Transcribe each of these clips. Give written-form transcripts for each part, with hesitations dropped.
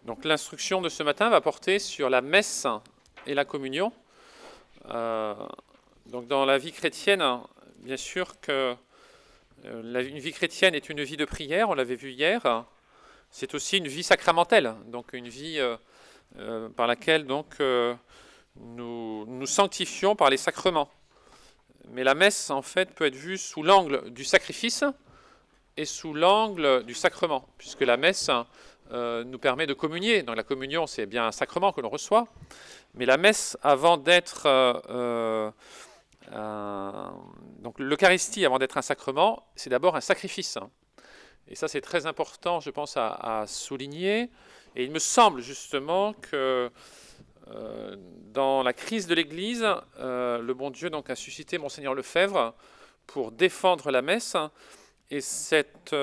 Donc l'instruction de ce matin va porter sur la messe et la communion. Donc dans la vie chrétienne, bien sûr que une vie chrétienne est une vie de prière, on l'avait vu hier. C'est aussi une vie sacramentelle, donc une vie par laquelle nous nous sanctifions par les sacrements. Mais la messe, en fait, peut être vue sous l'angle du sacrifice et sous l'angle du sacrement, puisque la messe nous permet de communier. Donc la communion, c'est bien un sacrement que l'on reçoit, mais la messe, avant d'être donc l'Eucharistie, avant d'être un sacrement, c'est d'abord un sacrifice. Et ça, c'est très important, je pense, à souligner. Et il me semble justement que dans la crise de l'Église, le bon Dieu donc, a suscité Monseigneur Lefebvre pour défendre la messe. Et ces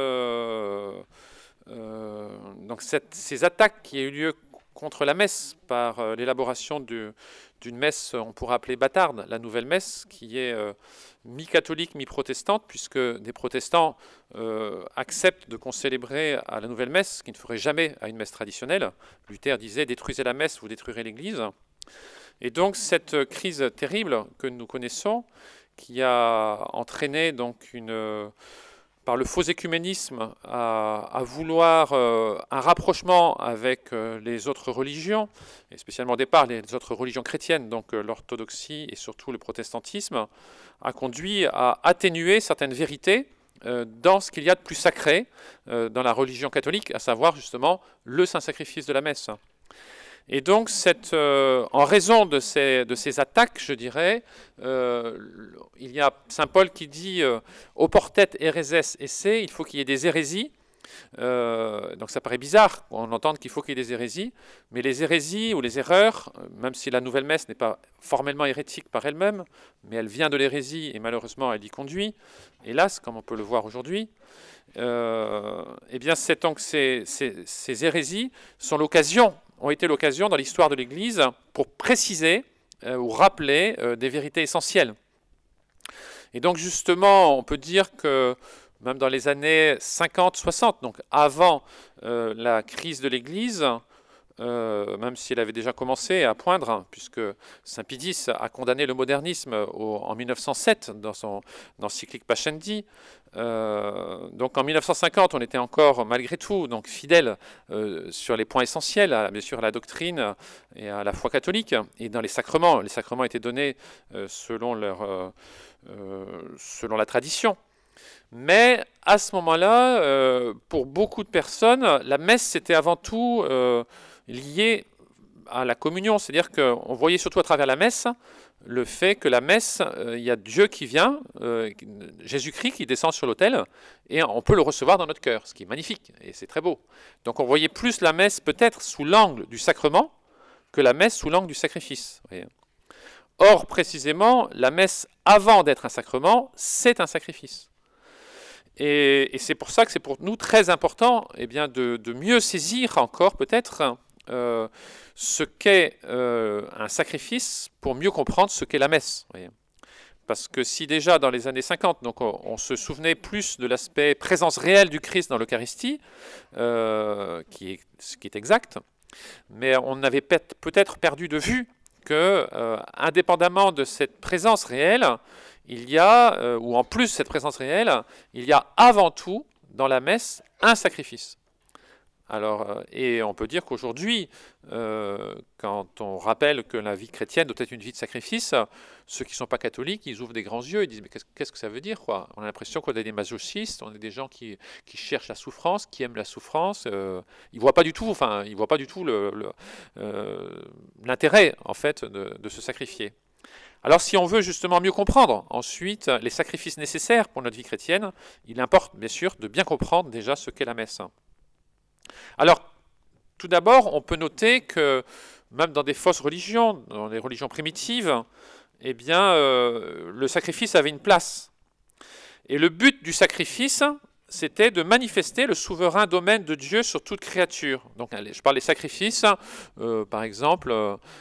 attaques qui ont eu lieu contre la messe par l'élaboration d'une messe, on pourrait appeler bâtarde, la nouvelle messe, qui est mi-catholique, mi-protestante, puisque des protestants acceptent de concélébrer à la nouvelle messe, ce qu'ils ne feraient jamais à une messe traditionnelle. Luther disait « détruisez la messe, vous détruirez l'Église ». Et donc cette crise terrible que nous connaissons, qui a entraîné donc par le faux écuménisme à vouloir un rapprochement avec les autres religions, et spécialement au départ les autres religions chrétiennes, donc l'orthodoxie et surtout le protestantisme, a conduit à atténuer certaines vérités dans ce qu'il y a de plus sacré dans la religion catholique, à savoir justement le saint sacrifice de la messe. Et donc, en raison de ces attaques, je dirais, il y a saint Paul qui dit « oportet héréses esse », il faut qu'il y ait des hérésies. Donc ça paraît bizarre, on entend qu'il faut qu'il y ait des hérésies, mais les hérésies ou les erreurs, même si la nouvelle messe n'est pas formellement hérétique par elle-même, mais elle vient de l'hérésie et malheureusement elle y conduit, hélas, comme on peut le voir aujourd'hui, eh bien ces hérésies ont été l'occasion dans l'histoire de l'Église pour préciser ou rappeler des vérités essentielles. Et donc justement, on peut dire que même dans les années 50-60, donc avant la crise de l'Église, même si elle avait déjà commencé à poindre, puisque saint Pie X a condamné le modernisme en 1907 dans son encyclique Pascendi. Donc en 1950, on était encore malgré tout donc fidèle sur les points essentiels, bien sûr à la doctrine et à la foi catholique, et dans les sacrements étaient donnés selon la tradition. Mais à ce moment-là, pour beaucoup de personnes, la messe c'était avant tout lié à la communion, c'est-à-dire qu'on voyait surtout à travers la messe le fait que la messe, il y a Dieu qui vient, Jésus-Christ qui descend sur l'autel, et on peut le recevoir dans notre cœur, ce qui est magnifique, et c'est très beau. Donc on voyait plus la messe peut-être sous l'angle du sacrement que la messe sous l'angle du sacrifice. Or, précisément, la messe, avant d'être un sacrement, c'est un sacrifice. Et c'est pour ça que c'est pour nous très important de mieux saisir encore peut-être ce qu'est un sacrifice pour mieux comprendre ce qu'est la messe. Parce que si déjà dans les années 50, donc on se souvenait plus de l'aspect présence réelle du Christ dans l'Eucharistie, ce qui est exact, mais on avait peut-être perdu de vue que, indépendamment de cette présence réelle, il y a, ou en plus de cette présence réelle, il y a avant tout dans la messe un sacrifice. Alors, et on peut dire qu'aujourd'hui, quand on rappelle que la vie chrétienne doit être une vie de sacrifice, ceux qui ne sont pas catholiques, ils ouvrent des grands yeux et disent « mais qu'est-ce que ça veut dire quoi ?» On a l'impression qu'on est des masochistes, on est des gens qui cherchent la souffrance, qui aiment la souffrance. Ils ne voient pas du tout, l'intérêt en fait de se sacrifier. Alors si on veut justement mieux comprendre ensuite les sacrifices nécessaires pour notre vie chrétienne, il importe bien sûr de bien comprendre déjà ce qu'est la messe. Alors, tout d'abord, on peut noter que même dans des fausses religions, dans les religions primitives, le sacrifice avait une place. Et le but du sacrifice, c'était de manifester le souverain domaine de Dieu sur toute créature. Donc, je parle des sacrifices, par exemple,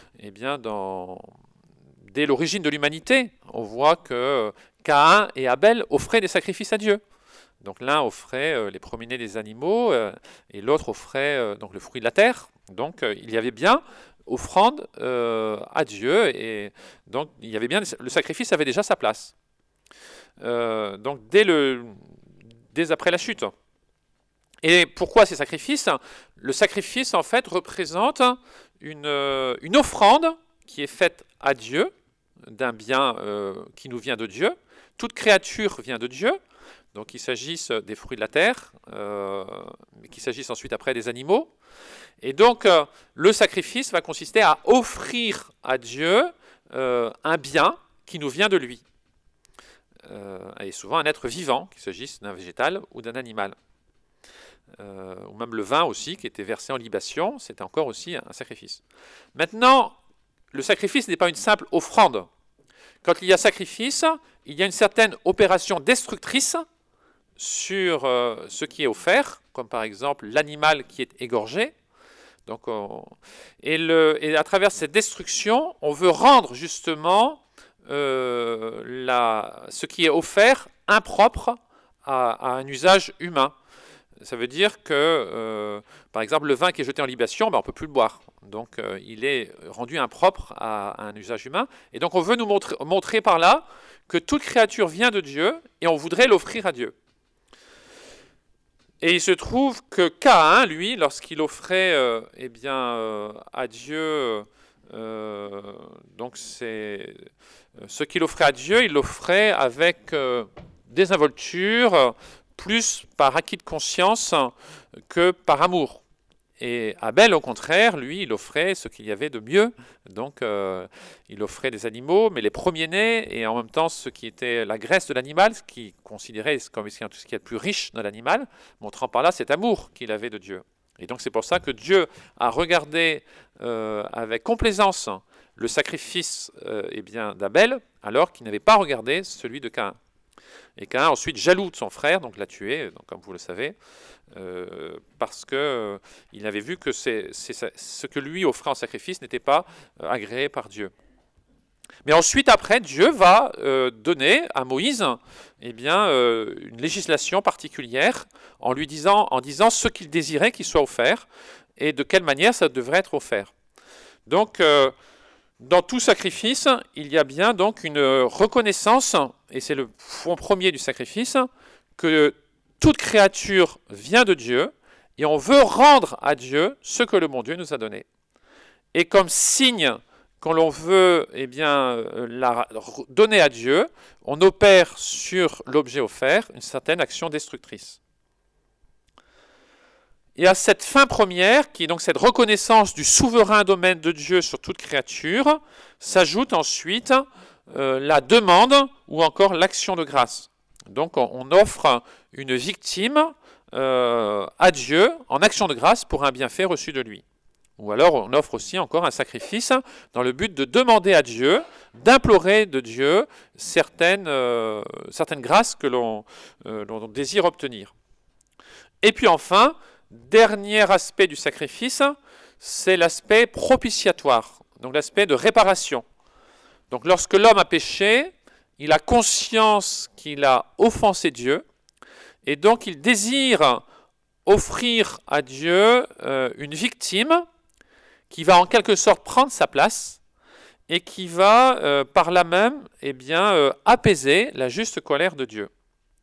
dès l'origine de l'humanité, on voit que Caïn et Abel offraient des sacrifices à Dieu. Donc l'un offrait les premiers-nés des animaux et l'autre offrait donc le fruit de la terre. Donc il y avait bien offrande à Dieu, et donc il y avait bien, le sacrifice avait déjà sa place. Donc dès après la chute. Et pourquoi ces sacrifices? Le sacrifice, en fait, représente une offrande qui est faite à Dieu, d'un bien qui nous vient de Dieu. Toute créature vient de Dieu, donc qu'il s'agisse des fruits de la terre, mais qu'il s'agisse ensuite après des animaux. Et donc, le sacrifice va consister à offrir à Dieu un bien qui nous vient de lui. Et souvent un être vivant, qu'il s'agisse d'un végétal ou d'un animal. Ou même le vin aussi, qui était versé en libation, c'était encore aussi un sacrifice. Maintenant, le sacrifice n'est pas une simple offrande. Quand il y a sacrifice, il y a une certaine opération destructrice sur ce qui est offert, comme par exemple l'animal qui est égorgé. Donc, et à travers cette destruction, on veut rendre justement ce qui est offert impropre à un usage humain. Ça veut dire que, par exemple, le vin qui est jeté en libation, on ne peut plus le boire. Donc, il est rendu impropre à un usage humain. Et donc, on veut nous montrer par là que toute créature vient de Dieu et on voudrait l'offrir à Dieu. Et il se trouve que Caïn, lui, lorsqu'il offrait à Dieu, donc c'est ce qu'il offrait à Dieu, il l'offrait avec désinvolture, plus par acquis de conscience que par amour. Et Abel, au contraire, lui, il offrait ce qu'il y avait de mieux. Donc, il offrait des animaux, mais les premiers-nés, et en même temps ce qui était la graisse de l'animal, ce qu'il considérait comme ce qui est le plus riche dans l'animal, montrant par là cet amour qu'il avait de Dieu. Et donc, c'est pour ça que Dieu a regardé avec complaisance le sacrifice d'Abel, alors qu'il n'avait pas regardé celui de Caïn. Et Caïn, ensuite, jaloux de son frère, donc l'a tué, donc, comme vous le savez, parce qu'il avait vu que ce que lui offrait en sacrifice n'était pas agréé par Dieu. Mais ensuite, après, Dieu va donner à Moïse une législation particulière en disant ce qu'il désirait qu'il soit offert et de quelle manière ça devrait être offert. Donc, dans tout sacrifice, il y a bien donc une reconnaissance, et c'est le fond premier du sacrifice, que toute créature vient de Dieu, et on veut rendre à Dieu ce que le bon Dieu nous a donné. Et comme signe quand l'on veut la donner à Dieu, on opère sur l'objet offert une certaine action destructrice. Et à cette fin première, qui est donc cette reconnaissance du souverain domaine de Dieu sur toute créature, s'ajoute ensuite la demande ou encore l'action de grâce. Donc on offre une victime à Dieu en action de grâce pour un bienfait reçu de lui. Ou alors on offre aussi encore un sacrifice dans le but de demander à Dieu, d'implorer de Dieu certaines grâces que l'on désire obtenir. Et puis enfin, dernier aspect du sacrifice, c'est l'aspect propitiatoire, donc l'aspect de réparation. Donc lorsque l'homme a péché, il a conscience qu'il a offensé Dieu, et donc il désire offrir à Dieu une victime qui va en quelque sorte prendre sa place et qui va par là même apaiser la juste colère de Dieu.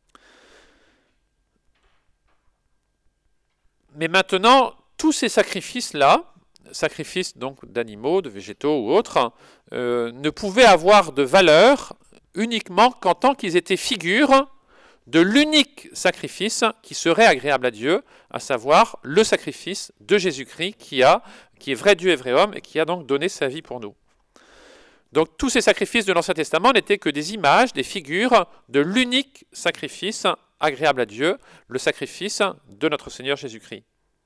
Mais maintenant, tous ces sacrifices-là, sacrifices donc d'animaux, de végétaux ou autres, ne pouvaient avoir de valeur uniquement qu'en tant qu'ils étaient figures de l'unique sacrifice qui serait agréable à Dieu, à savoir le sacrifice de Jésus-Christ qui est vrai Dieu et vrai homme et qui a donc donné sa vie pour nous. Donc tous ces sacrifices de l'Ancien Testament n'étaient que des images, des figures de l'unique sacrifice agréable à Dieu, le sacrifice de notre Seigneur Jésus-Christ.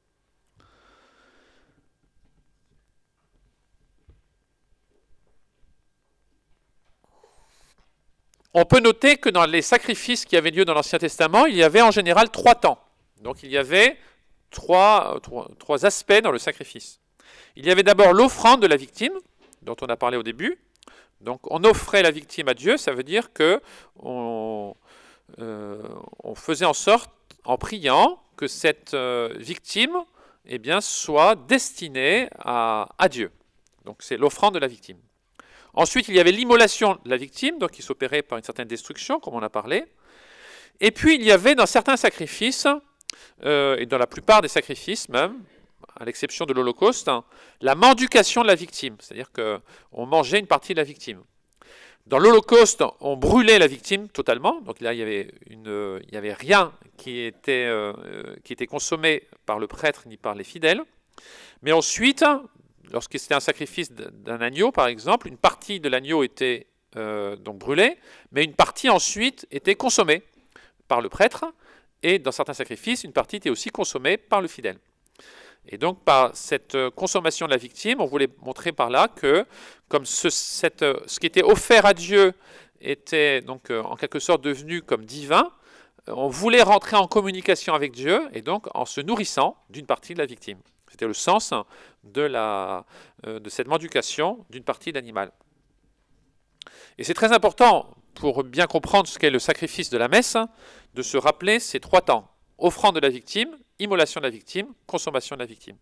On peut noter que dans les sacrifices qui avaient lieu dans l'Ancien Testament, il y avait en général 3 temps. Donc il y avait trois aspects dans le sacrifice. Il y avait d'abord l'offrande de la victime, dont on a parlé au début. Donc on offrait la victime à Dieu, ça veut dire qu'on faisait en sorte, en priant, que cette victime eh bien, soit destinée à Dieu. Donc c'est l'offrande de la victime. Ensuite, il y avait l'immolation de la victime, donc qui s'opérait par une certaine destruction, comme on a parlé. Et puis, il y avait dans certains sacrifices, et dans la plupart des sacrifices même, à l'exception de l'Holocauste, la mendication de la victime, c'est-à-dire qu'on mangeait une partie de la victime. Dans l'Holocauste, on brûlait la victime totalement, donc là il y avait rien qui était consommé par le prêtre ni par les fidèles. Mais ensuite, lorsque c'était un sacrifice d'un agneau par exemple, une partie de l'agneau était donc brûlée, mais une partie ensuite était consommée par le prêtre, et dans certains sacrifices, une partie était aussi consommée par le fidèle. Et donc, par cette consommation de la victime, on voulait montrer par là que, comme ce qui était offert à Dieu était donc en quelque sorte devenu comme divin, on voulait rentrer en communication avec Dieu, et donc en se nourrissant d'une partie de la victime. C'était le sens de cette mendication d'une partie d'animal. Et c'est très important, pour bien comprendre ce qu'est le sacrifice de la messe, de se rappeler ces 3 temps. Offrande de la victime, immolation de la victime, consommation de la victime.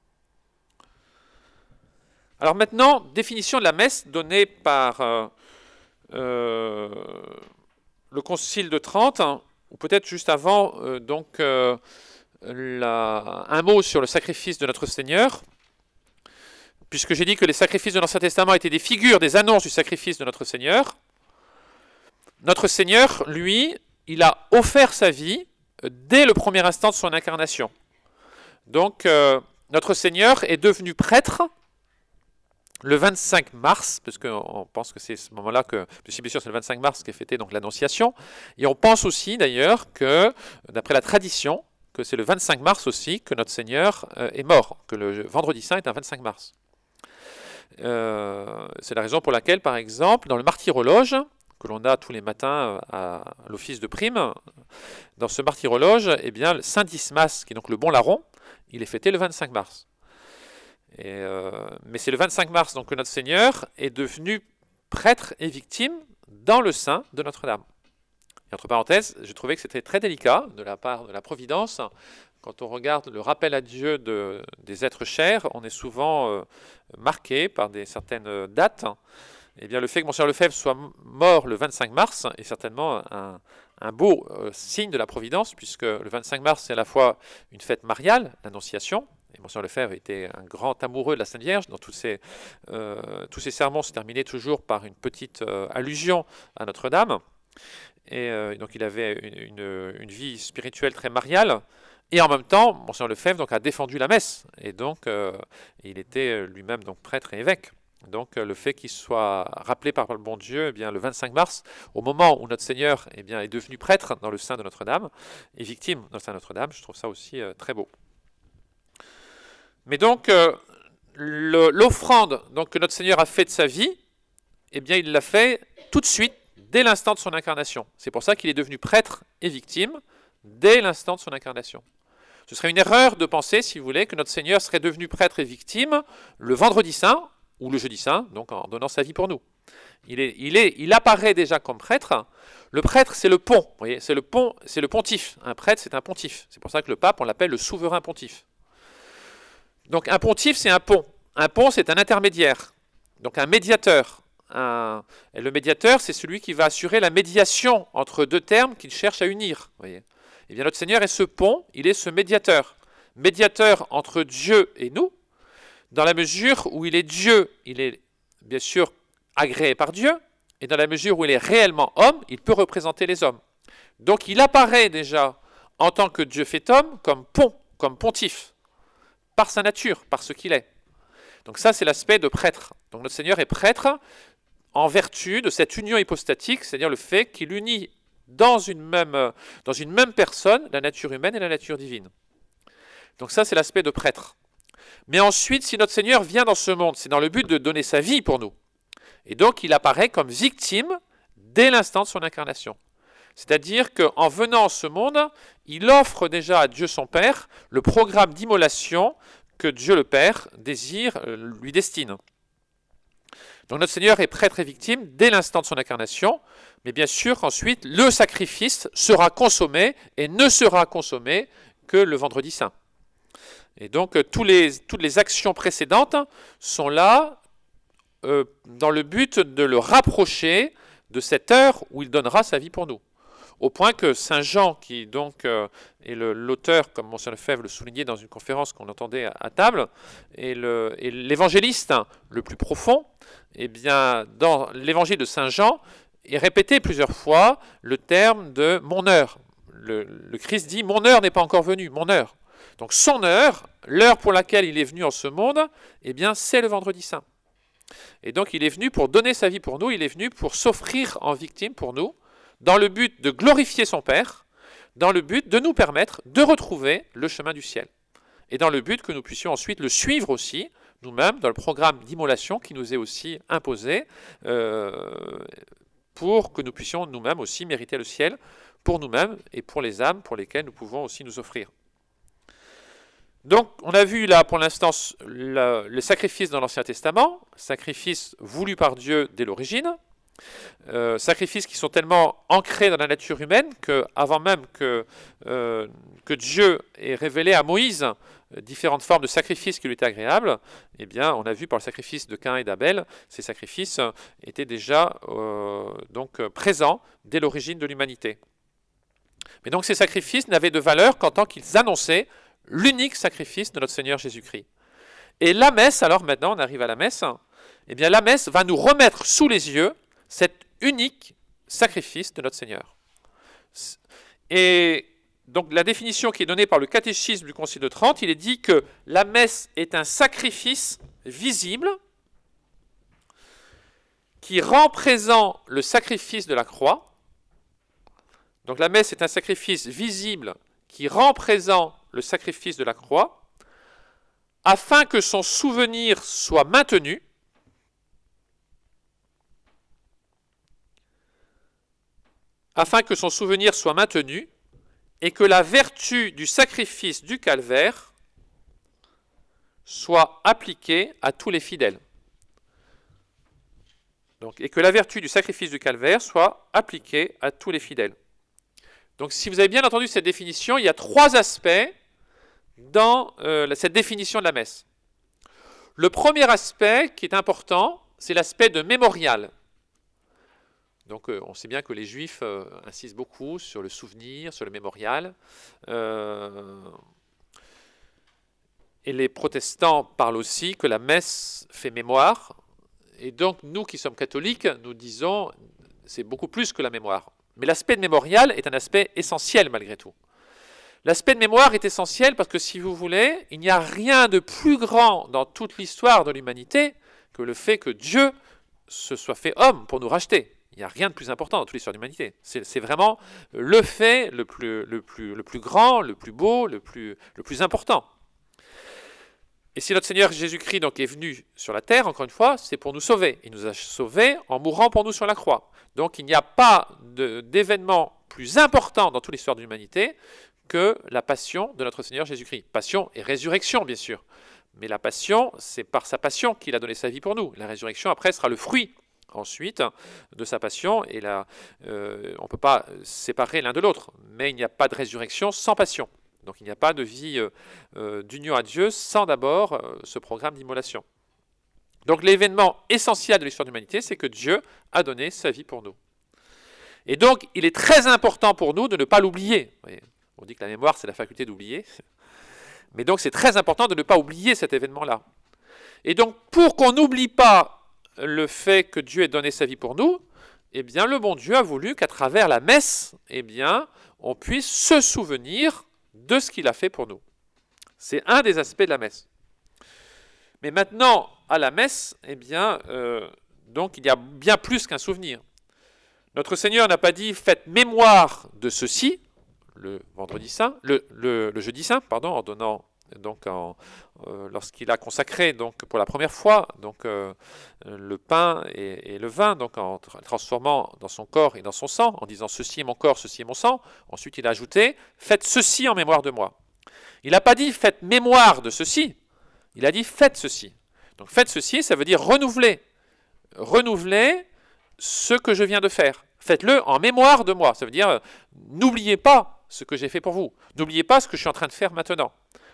Alors maintenant, définition de la messe donnée par le Concile de Trente, ou peut-être juste avant, un mot sur le sacrifice de notre Seigneur, puisque j'ai dit que les sacrifices de l'Ancien Testament étaient des figures, des annonces du sacrifice de notre Seigneur. Notre Seigneur, lui, il a offert sa vie dès le premier instant de son incarnation. Donc, notre Seigneur est devenu prêtre le 25 mars, parce qu'on pense que c'est ce moment-là que, bien sûr, c'est le 25 mars qu'est fêtée donc l'Annonciation, et on pense aussi d'ailleurs que, d'après la tradition, que c'est le 25 mars aussi que notre Seigneur est mort, que le vendredi saint est un 25 mars. C'est la raison pour laquelle, par exemple, dans le martyrologe, que l'on a tous les matins à l'office de prime, dans ce martyrologe, eh bien, le Saint Dismas, qui est donc le bon larron, il est fêté le 25 mars. Mais c'est le 25 mars donc, que notre Seigneur est devenu prêtre et victime dans le sein de Notre-Dame. Et entre parenthèses, je trouvais que c'était très délicat de la part de la Providence. Quand on regarde le rappel à Dieu des êtres chers, on est souvent marqué par certaines dates. Eh bien, le fait que Monseigneur Lefebvre soit mort le 25 mars est certainement un beau signe de la Providence, puisque le 25 mars, c'est à la fois une fête mariale, l'Annonciation, et Monseigneur Lefebvre était un grand amoureux de la Sainte Vierge. Dans tous ses sermons se terminaient toujours par une petite allusion à Notre-Dame. Et donc il avait une vie spirituelle très mariale. Et en même temps, Monseigneur Lefebvre donc, a défendu la messe. Et donc il était lui-même donc, prêtre et évêque. Donc le fait qu'il soit rappelé par le bon Dieu, eh bien, le 25 mars, au moment où notre Seigneur eh bien, est devenu prêtre dans le sein de Notre-Dame, et victime dans le sein de Notre-Dame, je trouve ça aussi très beau. Mais donc, l'offrande donc, que notre Seigneur a fait de sa vie, eh bien, il l'a fait tout de suite, dès l'instant de son incarnation. C'est pour ça qu'il est devenu prêtre et victime, dès l'instant de son incarnation. Ce serait une erreur de penser, si vous voulez, que notre Seigneur serait devenu prêtre et victime le vendredi saint, ou le jeudi saint, donc en donnant sa vie pour nous. Il apparaît déjà comme prêtre. Le prêtre, c'est le pont. Vous voyez, c'est le pontife. Un prêtre, c'est un pontife. C'est pour ça que le pape, on l'appelle le souverain pontife. Donc un pontife, c'est un pont. Un pont, c'est un intermédiaire. Donc un médiateur. Et le médiateur, c'est celui qui va assurer la médiation entre deux termes qu'il cherche à unir. Vous voyez. Et bien notre Seigneur est ce pont, il est ce médiateur. Médiateur entre Dieu et nous, dans la mesure où il est Dieu, il est bien sûr agréé par Dieu, et dans la mesure où il est réellement homme, il peut représenter les hommes. Donc il apparaît déjà en tant que Dieu fait homme comme pont, comme pontife, par sa nature, par ce qu'il est. Donc ça, c'est l'aspect de prêtre. Donc notre Seigneur est prêtre en vertu de cette union hypostatique, c'est-à-dire le fait qu'il unit dans une même personne la nature humaine et la nature divine. Donc ça, c'est l'aspect de prêtre. Mais ensuite, si notre Seigneur vient dans ce monde, c'est dans le but de donner sa vie pour nous. Et donc, il apparaît comme victime dès l'instant de son incarnation. C'est-à-dire qu'en venant en ce monde, il offre déjà à Dieu son Père le programme d'immolation que Dieu le Père désire, lui destine. Donc notre Seigneur est prêtre et victime dès l'instant de son incarnation, mais bien sûr qu'ensuite, le sacrifice sera consommé et ne sera consommé que le vendredi saint. Et donc, toutes les actions précédentes sont là dans le but de le rapprocher de cette heure où il donnera sa vie pour nous. Au point que Saint Jean, qui donc est l'auteur, comme Monseigneur Lefebvre le soulignait dans une conférence qu'on entendait à table, est l'évangéliste le plus profond, eh bien, dans l'évangile de Saint Jean, est répété plusieurs fois le terme de « mon heure ». Le Christ dit « mon heure n'est pas encore venue, mon heure ». Donc son heure, l'heure pour laquelle il est venu en ce monde, eh bien, c'est le vendredi saint. Et donc il est venu pour donner sa vie pour nous, il est venu pour s'offrir en victime pour nous, dans le but de glorifier son Père, dans le but de nous permettre de retrouver le chemin du ciel. Et dans le but que nous puissions ensuite le suivre aussi, nous-mêmes, dans le programme d'immolation qui nous est aussi imposé, pour que nous puissions nous-mêmes aussi mériter le ciel pour nous-mêmes et pour les âmes pour lesquelles nous pouvons aussi nous offrir. Donc, on a vu là pour l'instant le sacrifice dans l'Ancien Testament, sacrifices voulus par Dieu dès l'origine, sacrifices qui sont tellement ancrés dans la nature humaine qu'avant même que Dieu ait révélé à Moïse différentes formes de sacrifices qui lui étaient agréables, eh bien, on a vu par le sacrifice de Caïn et d'Abel, ces sacrifices étaient déjà présents dès l'origine de l'humanité. Mais donc ces sacrifices n'avaient de valeur qu'en tant qu'ils annonçaient l'unique sacrifice de notre Seigneur Jésus-Christ. Et la messe, alors maintenant on arrive à la messe, eh bien la messe va nous remettre sous les yeux cet unique sacrifice de notre Seigneur. Et donc la définition qui est donnée par le catéchisme du Concile de Trente, il est dit que la messe est un sacrifice visible qui rend présent le sacrifice de la croix. Donc la messe est un sacrifice visible qui rend présent le sacrifice de la croix, afin que son souvenir soit maintenu, et que la vertu du sacrifice du calvaire soit appliquée à tous les fidèles. Donc, et que la vertu du sacrifice du calvaire soit appliquée à tous les fidèles. Donc si vous avez bien entendu cette définition, il y a trois aspects dans cette définition de la messe. Le premier aspect qui est important, c'est l'aspect de mémorial. Donc on sait bien que les Juifs insistent beaucoup sur le souvenir, sur le mémorial. Et les protestants parlent aussi que la messe fait mémoire. Et donc nous qui sommes catholiques, nous disons c'est beaucoup plus que la mémoire. Mais l'aspect de mémorial est un aspect essentiel malgré tout. L'aspect de mémoire est essentiel parce que, si vous voulez, il n'y a rien de plus grand dans toute l'histoire de l'humanité que le fait que Dieu se soit fait homme pour nous racheter. Il n'y a rien de plus important dans toute l'histoire de l'humanité. C'est vraiment le fait le plus grand, le plus beau, le plus important. Et si notre Seigneur Jésus-Christ donc est venu sur la terre, encore une fois, c'est pour nous sauver. Il nous a sauvés en mourant pour nous sur la croix. Donc il n'y a pas d'événement plus important dans toute l'histoire de l'humanité que la passion de notre Seigneur Jésus-Christ. Passion et résurrection, bien sûr. Mais la passion, c'est par sa passion qu'il a donné sa vie pour nous. La résurrection, après, sera le fruit, ensuite, de sa passion. Et là, on ne peut pas séparer l'un de l'autre. Mais il n'y a pas de résurrection sans passion. Donc il n'y a pas de vie d'union à Dieu sans d'abord ce programme d'immolation. Donc l'événement essentiel de l'histoire de l'humanité, c'est que Dieu a donné sa vie pour nous. Et donc il est très important pour nous de ne pas l'oublier. On dit que la mémoire, c'est la faculté d'oublier. Mais donc c'est très important de ne pas oublier cet événement-là. Et donc pour qu'on n'oublie pas le fait que Dieu ait donné sa vie pour nous, eh bien le bon Dieu a voulu qu'à travers la messe, eh bien, on puisse se souvenir de ce qu'il a fait pour nous. C'est un des aspects de la messe. Mais maintenant, à la messe, eh bien, donc il y a bien plus qu'un souvenir. Notre Seigneur n'a pas dit « faites mémoire de ceci », le vendredi saint, le jeudi saint, pardon, en donnant donc lorsqu'il a consacré donc pour la première fois donc le pain et le vin, donc en transformant dans son corps et dans son sang, en disant ceci est mon corps, ceci est mon sang. Ensuite il a ajouté faites ceci en mémoire de moi. Il n'a pas dit faites mémoire de ceci, il a dit faites ceci. Donc faites ceci, ça veut dire renouveler ce que je viens de faire. Faites-le en mémoire de moi. Ça veut dire n'oubliez pas ce que j'ai fait pour vous. N'oubliez pas ce que je suis en train de faire maintenant.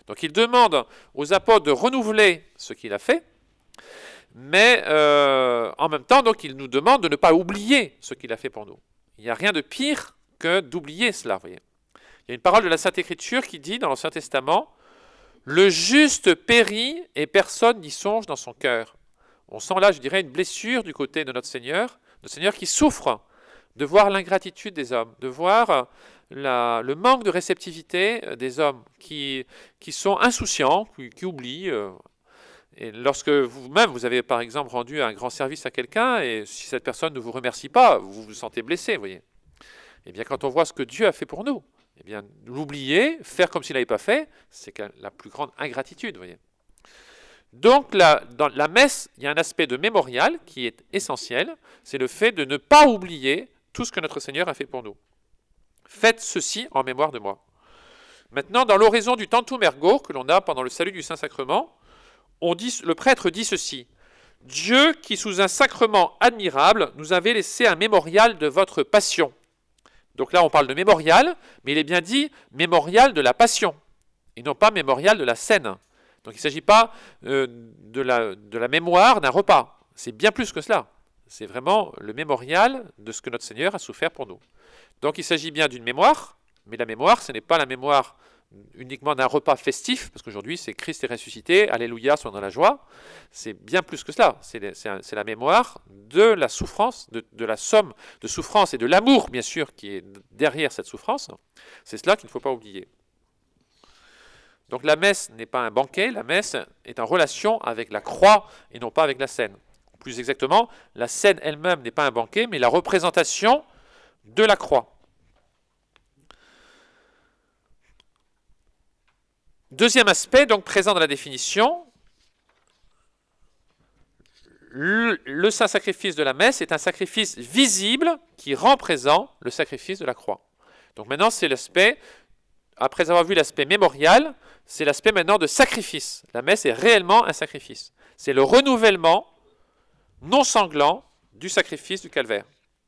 Donc il demande aux apôtres de renouveler ce qu'il a fait, mais en même temps, donc, il nous demande de ne pas oublier ce qu'il a fait pour nous. Il n'y a rien de pire que d'oublier cela. Voyez. Il y a une parole de la Sainte Écriture qui dit dans l'Ancien Testament, « Le juste périt et personne n'y songe dans son cœur ». On sent là, je dirais, une blessure du côté de notre Seigneur qui souffre de voir l'ingratitude des hommes, de voir le manque de réceptivité des hommes qui sont insouciants, qui oublient. Et lorsque vous-même, vous avez par exemple rendu un grand service à quelqu'un, et si cette personne ne vous remercie pas, vous vous sentez blessé, vous voyez. Eh bien, quand on voit ce que Dieu a fait pour nous, eh bien, l'oublier, faire comme s'il n'avait pas fait, c'est la plus grande ingratitude, vous voyez. Donc, dans la messe, il y a un aspect de mémorial qui est essentiel, c'est le fait de ne pas oublier tout ce que notre Seigneur a fait pour nous. Faites ceci en mémoire de moi. Maintenant, dans l'oraison du Tantum Ergo, que l'on a pendant le salut du Saint-Sacrement, le prêtre dit ceci. « Dieu, qui sous un sacrement admirable, nous avait laissé un mémorial de votre passion. » Donc là, on parle de mémorial, mais il est bien dit mémorial de la passion, et non pas mémorial de la scène. Donc il ne s'agit pas de la mémoire d'un repas. C'est bien plus que cela. C'est vraiment le mémorial de ce que notre Seigneur a souffert pour nous. Donc il s'agit bien d'une mémoire, mais la mémoire, ce n'est pas la mémoire uniquement d'un repas festif, parce qu'aujourd'hui c'est Christ est ressuscité, alléluia, soyons dans la joie. C'est bien plus que cela. C'est la mémoire de la souffrance, de la somme de souffrance et de l'amour, bien sûr, qui est derrière cette souffrance. C'est cela qu'il ne faut pas oublier. Donc la messe n'est pas un banquet, la messe est en relation avec la croix et non pas avec la scène. Plus exactement, la scène elle-même n'est pas un banquet, mais la représentation de la croix. Deuxième aspect, donc présent dans la définition, le saint sacrifice de la messe est un sacrifice visible qui rend présent le sacrifice de la croix. Donc maintenant, c'est l'aspect, après avoir vu l'aspect mémorial, c'est l'aspect maintenant de sacrifice. La messe est réellement un sacrifice. C'est le renouvellement non sanglant du sacrifice du calvaire.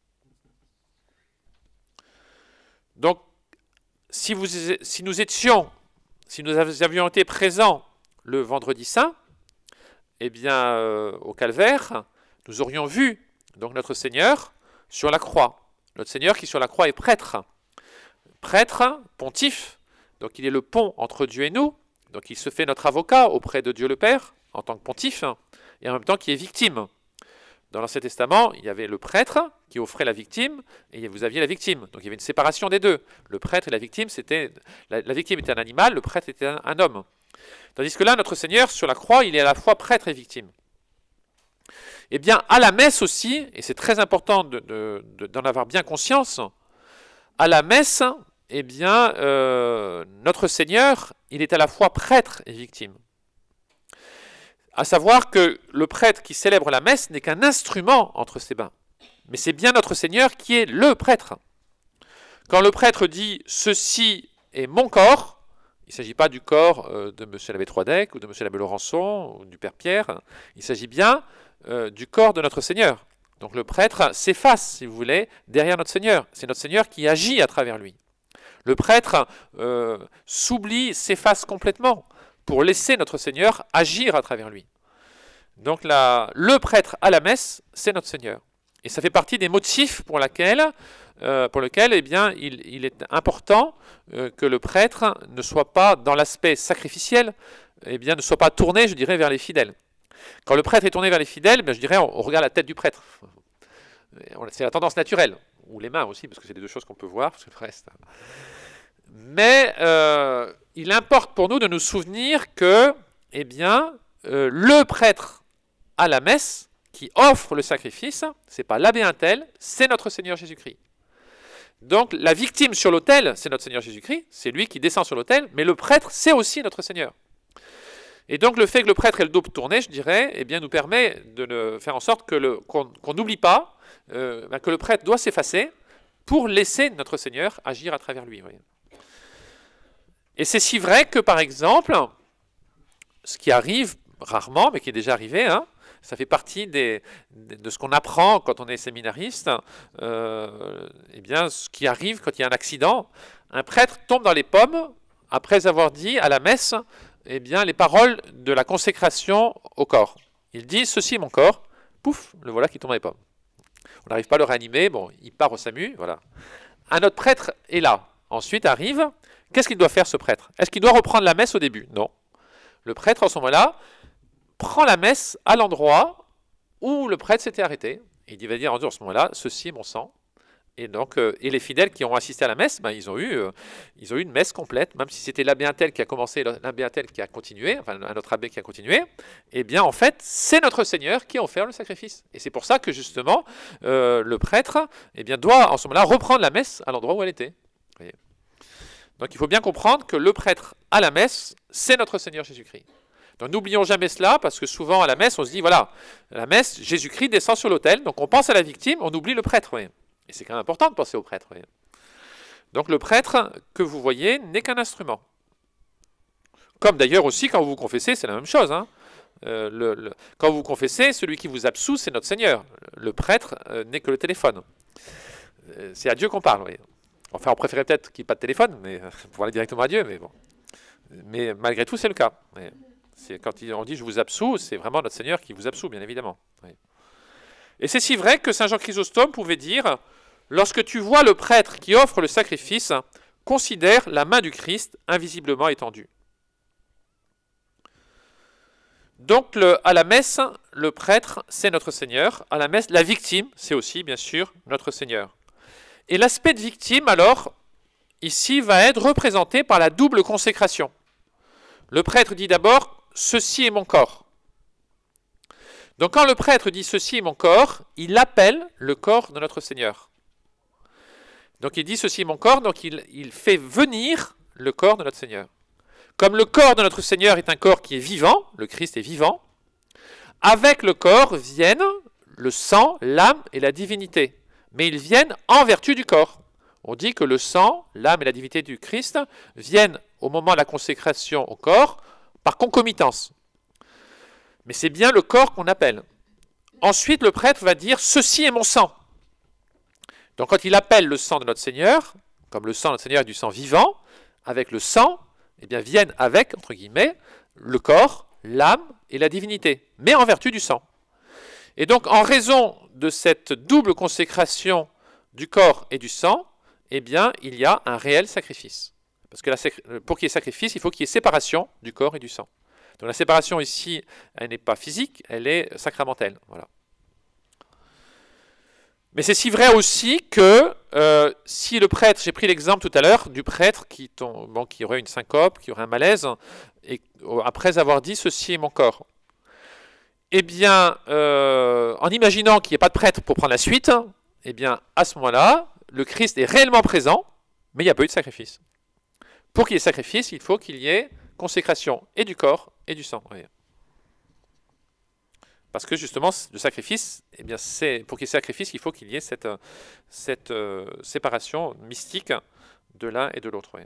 Donc, si nous avions été présents le vendredi saint, eh bien, au calvaire, nous aurions vu donc notre Seigneur sur la croix. Notre Seigneur qui sur la croix est prêtre. Prêtre, pontife, donc il est le pont entre Dieu et nous, donc il se fait notre avocat auprès de Dieu le Père, en tant que pontife, et en même temps qui est victime. Dans l'Ancien Testament, il y avait le prêtre qui offrait la victime, et vous aviez la victime. Donc il y avait une séparation des deux. Le prêtre et la victime, la victime était un animal, le prêtre était un homme. Tandis que là, notre Seigneur, sur la croix, il est à la fois prêtre et victime. Eh bien, à la messe aussi, et c'est très important d'en avoir bien conscience, à la messe, eh bien, notre Seigneur, il est à la fois prêtre et victime. À savoir que le prêtre qui célèbre la messe n'est qu'un instrument entre ses mains. Mais c'est bien notre Seigneur qui est le prêtre. Quand le prêtre dit « ceci est mon corps », il ne s'agit pas du corps de M. l'abbé Troidec ou de M. l'abbé Laurençon ou du Père Pierre, il s'agit bien du corps de notre Seigneur. Donc le prêtre s'efface, si vous voulez, derrière notre Seigneur. C'est notre Seigneur qui agit à travers lui. Le prêtre s'oublie, s'efface complètement pour laisser notre Seigneur agir à travers lui. Donc le prêtre à la messe, c'est notre Seigneur. Et ça fait partie des motifs pour lesquels eh bien, il est important que le prêtre ne soit pas dans l'aspect sacrificiel, eh bien, ne soit pas tourné, je dirais, vers les fidèles. Quand le prêtre est tourné vers les fidèles, bien, je dirais, on regarde la tête du prêtre. C'est la tendance naturelle, ou les mains aussi, parce que c'est les deux choses qu'on peut voir, parce que le reste... Mais il importe pour nous de nous souvenir que, eh bien, le prêtre à la messe qui offre le sacrifice, c'est pas l'abbé Untel, c'est notre Seigneur Jésus-Christ. Donc la victime sur l'autel, c'est notre Seigneur Jésus-Christ, c'est lui qui descend sur l'autel, mais le prêtre, c'est aussi notre Seigneur. Et donc le fait que le prêtre ait le dos tourné, je dirais, eh bien, nous permet de faire en sorte qu'on n'oublie pas que le prêtre doit s'effacer pour laisser notre Seigneur agir à travers lui. Voyez. Et c'est si vrai que, par exemple, ce qui arrive rarement, mais qui est déjà arrivé, ça fait partie de ce qu'on apprend quand on est séminariste, eh bien, ce qui arrive quand il y a un accident, un prêtre tombe dans les pommes après avoir dit à la messe eh bien, les paroles de la consécration au corps. Il dit « Ceci est mon corps », pouf, le voilà qui tombe dans les pommes. On n'arrive pas à le réanimer, bon, il part au SAMU, voilà. Un autre prêtre est là. Ensuite arrive, qu'est-ce qu'il doit faire ce prêtre? Est-ce qu'il doit reprendre la messe au début? Non. Le prêtre, en ce moment-là, prend la messe à l'endroit où le prêtre s'était arrêté. Il va dire en ce moment-là, ceci est mon sang. Et donc, et les fidèles qui ont assisté à la messe, ben, ils ont eu une messe complète, même si c'était l'abbé un tel qui a commencé, l'abbé un tel qui a continué, enfin un autre abbé qui a continué. Eh bien, en fait, c'est notre Seigneur qui a offert le sacrifice. Et c'est pour ça que justement, le prêtre, eh bien, doit en ce moment-là reprendre la messe à l'endroit où elle était. Voyez. Donc, il faut bien comprendre que le prêtre à la messe, c'est notre Seigneur Jésus-Christ. Donc n'oublions jamais cela, parce que souvent à la messe, on se dit, voilà, la messe, Jésus-Christ descend sur l'autel, donc on pense à la victime, on oublie le prêtre. Oui. Et c'est quand même important de penser au prêtre. Oui. Donc le prêtre que vous voyez n'est qu'un instrument. Comme d'ailleurs aussi quand vous vous confessez, c'est la même chose. Hein. Quand vous vous confessez, celui qui vous absout, c'est notre Seigneur. Le prêtre n'est que le téléphone. C'est à Dieu qu'on parle. Oui. Enfin, on préférait peut-être qu'il n'y ait pas de téléphone, mais pour aller directement à Dieu, mais bon. Mais malgré tout, c'est le cas. Oui. Quand on dit « je vous absous », c'est vraiment notre Seigneur qui vous absout, bien évidemment. Oui. Et c'est si vrai que saint Jean Chrysostome pouvait dire « Lorsque tu vois le prêtre qui offre le sacrifice, considère la main du Christ invisiblement étendue. » Donc à la messe, le prêtre, c'est notre Seigneur. À la messe, la victime, c'est aussi, bien sûr, notre Seigneur. Et l'aspect de victime, alors, ici, va être représenté par la double consécration. Le prêtre dit d'abord « Ceci est mon corps ». Donc quand le prêtre dit « Ceci est mon corps », il appelle le corps de notre Seigneur. Donc il dit « Ceci est mon corps », donc il fait venir le corps de notre Seigneur. Comme le corps de notre Seigneur est un corps qui est vivant, le Christ est vivant, avec le corps viennent le sang, l'âme et la divinité. Mais ils viennent en vertu du corps. On dit que le sang, l'âme et la divinité du Christ viennent au moment de la consécration au corps par concomitance. Mais c'est bien le corps qu'on appelle. Ensuite, le prêtre va dire « Ceci est mon sang ». Donc quand il appelle le sang de notre Seigneur, comme le sang de notre Seigneur est du sang vivant, avec le sang, eh bien viennent avec, entre guillemets, le corps, l'âme et la divinité, mais en vertu du sang. Et donc en raison de cette double consécration du corps et du sang, eh bien il y a un réel sacrifice. Parce que pour qu'il y ait sacrifice, il faut qu'il y ait séparation du corps et du sang. Donc la séparation ici, elle n'est pas physique, elle est sacramentelle. Voilà. Mais c'est si vrai aussi que si le prêtre, j'ai pris l'exemple tout à l'heure du prêtre qui aurait une syncope, qui aurait un malaise, et après avoir dit « ceci est mon corps », eh bien, en imaginant qu'il n'y ait pas de prêtre pour prendre la suite, eh bien, à ce moment-là, le Christ est réellement présent, mais il n'y a pas eu de sacrifice. Pour qu'il y ait sacrifice, il faut qu'il y ait consécration et du corps et du sang. Oui. Parce que justement, le sacrifice, eh bien, pour qu'il y ait sacrifice, il faut qu'il y ait cette séparation mystique de l'un et de l'autre. Oui.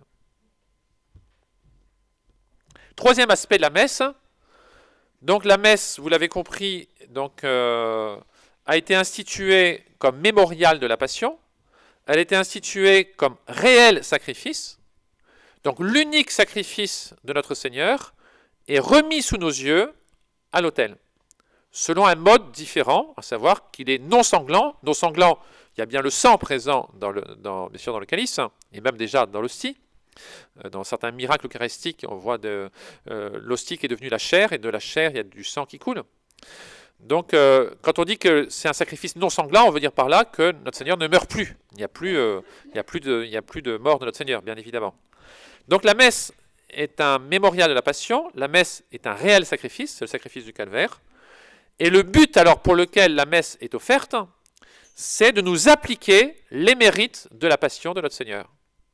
Troisième aspect de la messe. Donc la messe, vous l'avez compris, donc, a été instituée comme mémorial de la Passion. Elle a été instituée comme réel sacrifice. Donc l'unique sacrifice de notre Seigneur est remis sous nos yeux à l'autel, selon un mode différent, à savoir qu'il est non sanglant. Non sanglant, il y a bien le sang présent bien sûr dans le calice, et même déjà dans l'hostie. Dans certains miracles eucharistiques, on voit l'hostie qui est devenue la chair, et de la chair, il y a du sang qui coule. Donc, quand on dit que c'est un sacrifice non sanglant, on veut dire par là que notre Seigneur ne meurt plus. Il n'y a plus de mort de notre Seigneur, bien évidemment. Donc la messe est un mémorial de la Passion, la messe est un réel sacrifice, c'est le sacrifice du calvaire. Et le but alors pour lequel la messe est offerte, c'est de nous appliquer les mérites de la Passion de notre Seigneur.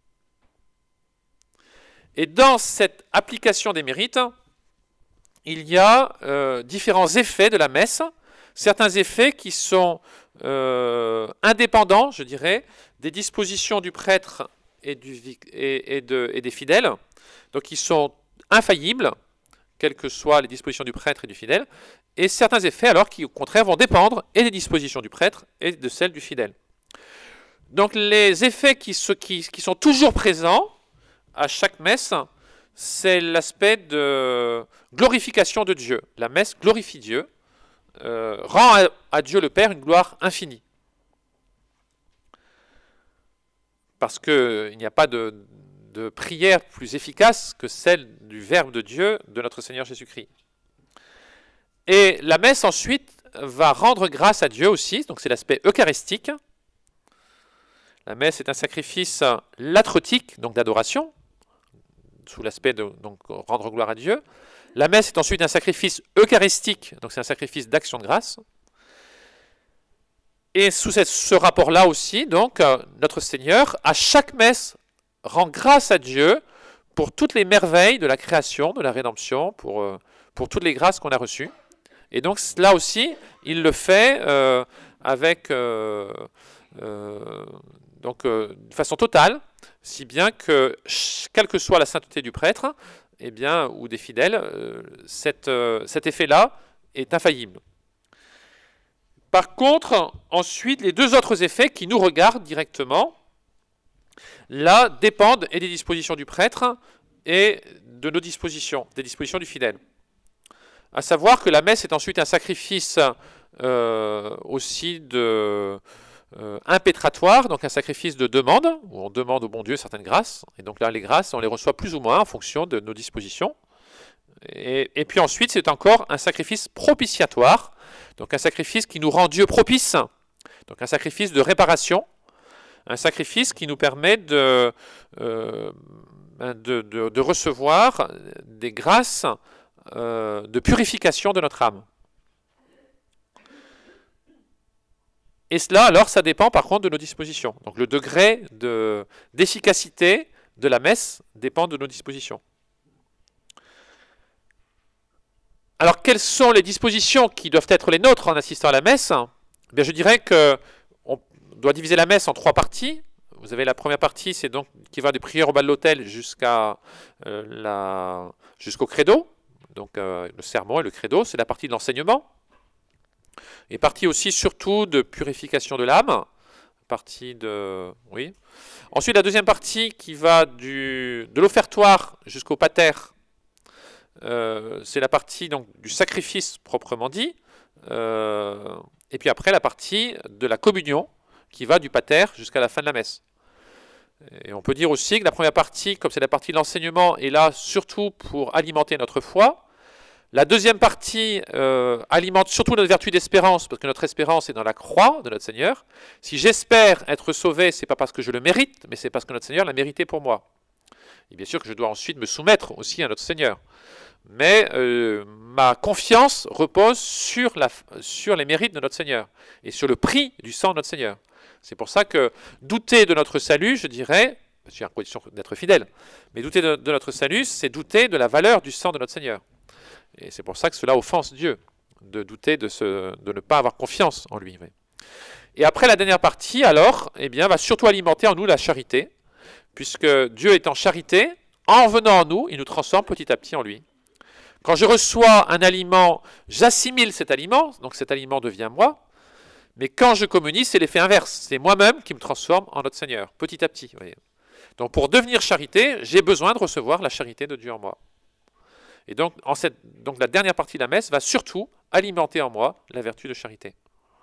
Et dans cette application des mérites, il y a différents effets de la messe, certains effets qui sont indépendants, je dirais, des dispositions du prêtre et des fidèles, donc qui sont infaillibles, quelles que soient les dispositions du prêtre et du fidèle, et certains effets alors qui au contraire vont dépendre et des dispositions du prêtre et de celles du fidèle. Donc les effets qui sont toujours présents à chaque messe, c'est l'aspect de glorification de Dieu. La messe glorifie Dieu, rend à Dieu le Père une gloire infinie. Parce qu'il n'y a pas de prière plus efficace que celle du Verbe de Dieu, de notre Seigneur Jésus-Christ. Et la messe ensuite va rendre grâce à Dieu aussi, donc c'est l'aspect eucharistique. La messe est un sacrifice latrotique, donc d'adoration, sous l'aspect de donc, rendre gloire à Dieu. La messe est ensuite un sacrifice eucharistique, donc c'est un sacrifice d'action de grâce. Et sous ce rapport-là aussi, donc, notre Seigneur, à chaque messe, rend grâce à Dieu pour toutes les merveilles de la création, de la rédemption, pour toutes les grâces qu'on a reçues. Et donc là aussi, il le fait avec de façon totale, si bien que, quelle que soit la sainteté du prêtre, eh bien, ou des fidèles, cet effet-là est infaillible. Par contre, ensuite, les deux autres effets qui nous regardent directement, là, dépendent et des dispositions du prêtre et de nos dispositions, des dispositions du fidèle. À savoir que la messe est ensuite un sacrifice aussi impétratoire, donc un sacrifice de demande, où on demande au bon Dieu certaines grâces, et donc là, les grâces, on les reçoit plus ou moins en fonction de nos dispositions. Et puis ensuite, c'est encore un sacrifice propitiatoire, donc un sacrifice qui nous rend Dieu propice, donc un sacrifice de réparation, un sacrifice qui nous permet de recevoir des grâces de purification de notre âme. Et cela, alors, ça dépend par contre de nos dispositions. Donc le degré d'efficacité de la messe dépend de nos dispositions. Alors, quelles sont les dispositions qui doivent être les nôtres en assistant à la messe ? Eh bien, je dirais qu'on doit diviser la messe en trois parties. Vous avez la première partie, c'est donc qui va des prières au bas de l'autel jusqu'au credo. Donc le sermon et le credo, c'est la partie de l'enseignement. Et partie aussi surtout de purification de l'âme. Oui. Ensuite, la deuxième partie qui va de l'offertoire jusqu'au pater. C'est la partie donc, du sacrifice proprement dit. Et puis après, la partie de la communion qui va du pater jusqu'à la fin de la messe. Et on peut dire aussi que la première partie, comme c'est la partie de l'enseignement, est là surtout pour alimenter notre foi. La deuxième partie alimente surtout notre vertu d'espérance, parce que notre espérance est dans la croix de notre Seigneur. Si j'espère être sauvé, ce n'est pas parce que je le mérite, mais c'est parce que notre Seigneur l'a mérité pour moi. Et bien sûr que je dois ensuite me soumettre aussi à notre Seigneur. Mais ma confiance repose sur les mérites de notre Seigneur et sur le prix du sang de notre Seigneur. C'est pour ça que douter de notre salut, je dirais, c'est une condition d'être fidèle, mais douter de notre salut, c'est douter de la valeur du sang de notre Seigneur. Et c'est pour ça que cela offense Dieu, de douter de ne pas avoir confiance en lui. Et après la dernière partie, alors, eh bien, va surtout alimenter en nous la charité, puisque Dieu est en charité, en venant en nous, il nous transforme petit à petit en lui. Quand je reçois un aliment, j'assimile cet aliment, donc cet aliment devient moi, mais quand je communie, c'est l'effet inverse, c'est moi-même qui me transforme en notre Seigneur, petit à petit. Vous voyez. Donc pour devenir charité, j'ai besoin de recevoir la charité de Dieu en moi. Et donc, donc la dernière partie de la messe va surtout alimenter en moi la vertu de charité.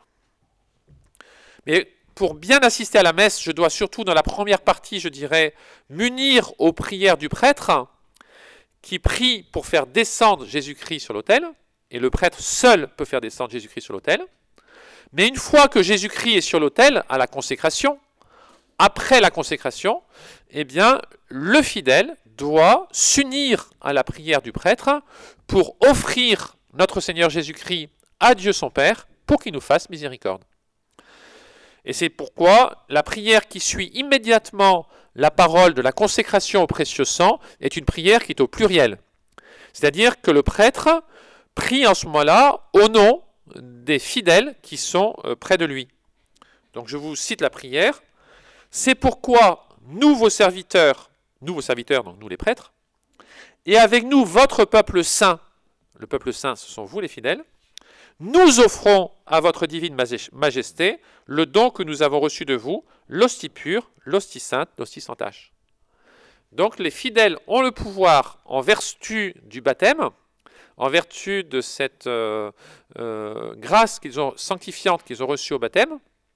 Mais pour bien assister à la messe, je dois surtout, dans la première partie, je dirais, m'unir aux prières du prêtre, qui prie pour faire descendre Jésus-Christ sur l'autel, et le prêtre seul peut faire descendre Jésus-Christ sur l'autel. Mais une fois que Jésus-Christ est sur l'autel, à la consécration, après la consécration, eh bien, le fidèle doit s'unir à la prière du prêtre pour offrir notre Seigneur Jésus-Christ à Dieu son Père pour qu'il nous fasse miséricorde. Et c'est pourquoi la prière qui suit immédiatement la parole de la consécration au précieux sang est une prière qui est au pluriel. C'est-à-dire que le prêtre prie en ce moment-là au nom des fidèles qui sont près de lui. Donc je vous cite la prière. C'est pourquoi nous, vos serviteurs, donc nous les prêtres, et avec nous votre peuple saint, le peuple saint ce sont vous les fidèles, nous offrons à votre divine majesté le don que nous avons reçu de vous, l'hostie pure, l'hostie sainte, l'hostie sans tache. Donc les fidèles ont le pouvoir, en vertu du baptême, en vertu de cette grâce sanctifiante qu'ils ont reçue au baptême,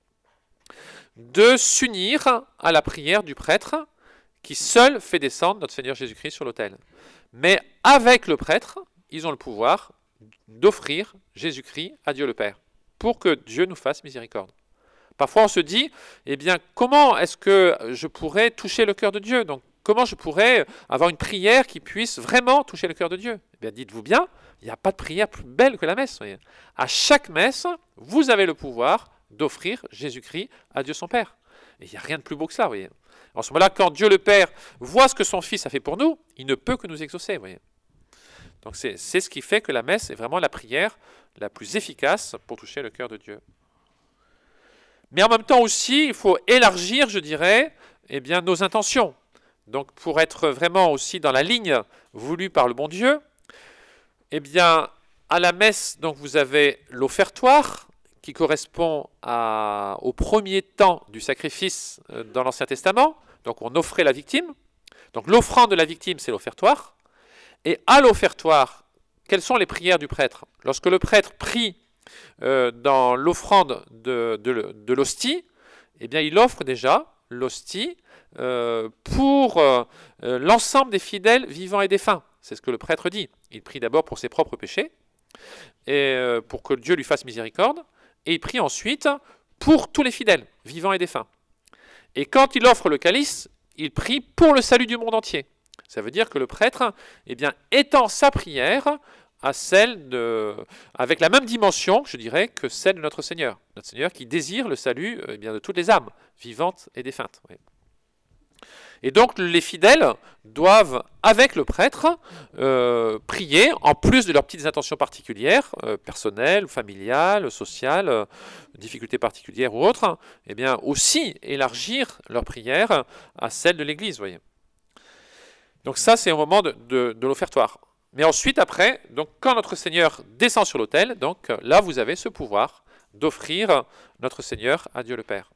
de s'unir à la prière du prêtre qui seul fait descendre notre Seigneur Jésus-Christ sur l'autel. Mais avec le prêtre, ils ont le pouvoir d'offrir Jésus-Christ à Dieu le Père, pour que Dieu nous fasse miséricorde. Parfois on se dit, eh bien, comment est-ce que je pourrais toucher le cœur de Dieu? Donc, comment je pourrais avoir une prière qui puisse vraiment toucher le cœur de Dieu? Eh bien, dites-vous bien, il n'y a pas de prière plus belle que la messe. Voyez. À chaque messe, vous avez le pouvoir d'offrir Jésus-Christ à Dieu son Père. Et il n'y a rien de plus beau que ça. Voyez. En ce moment-là, quand Dieu le Père voit ce que son Fils a fait pour nous, il ne peut que nous exaucer. Voyez. Donc c'est ce qui fait que la messe est vraiment la prière la plus efficace pour toucher le cœur de Dieu. Mais en même temps aussi, il faut élargir, je dirais, eh bien, nos intentions. Donc pour être vraiment aussi dans la ligne voulue par le bon Dieu, eh bien, à la messe, donc, vous avez l'offertoire qui correspond au premier temps du sacrifice dans l'Ancien Testament. Donc on offrait la victime. Donc l'offrande de la victime, c'est l'offertoire. Et à l'offertoire, quelles sont les prières du prêtre? Lorsque le prêtre prie dans l'offrande de l'hostie, eh bien, il offre déjà l'hostie pour l'ensemble des fidèles vivants et défunts. C'est ce que le prêtre dit. Il prie d'abord pour ses propres péchés, et pour que Dieu lui fasse miséricorde, et il prie ensuite pour tous les fidèles, vivants et défunts. Et quand il offre le calice, il prie pour le salut du monde entier. Ça veut dire que le prêtre, eh bien, étend sa prière à avec la même dimension, je dirais, que celle de notre Seigneur. Notre Seigneur qui désire le salut eh bien, de toutes les âmes, vivantes et défuntes. Oui. Et donc les fidèles doivent, avec le prêtre, prier, en plus de leurs petites intentions particulières, personnelles, familiales, sociales, difficultés particulières ou autres, eh bien aussi élargir leur prière à celle de l'Église. Voyez. Donc ça, c'est au moment de l'offertoire. Mais ensuite, après, donc, quand notre Seigneur descend sur l'autel, donc là, vous avez ce pouvoir d'offrir notre Seigneur à Dieu le Père.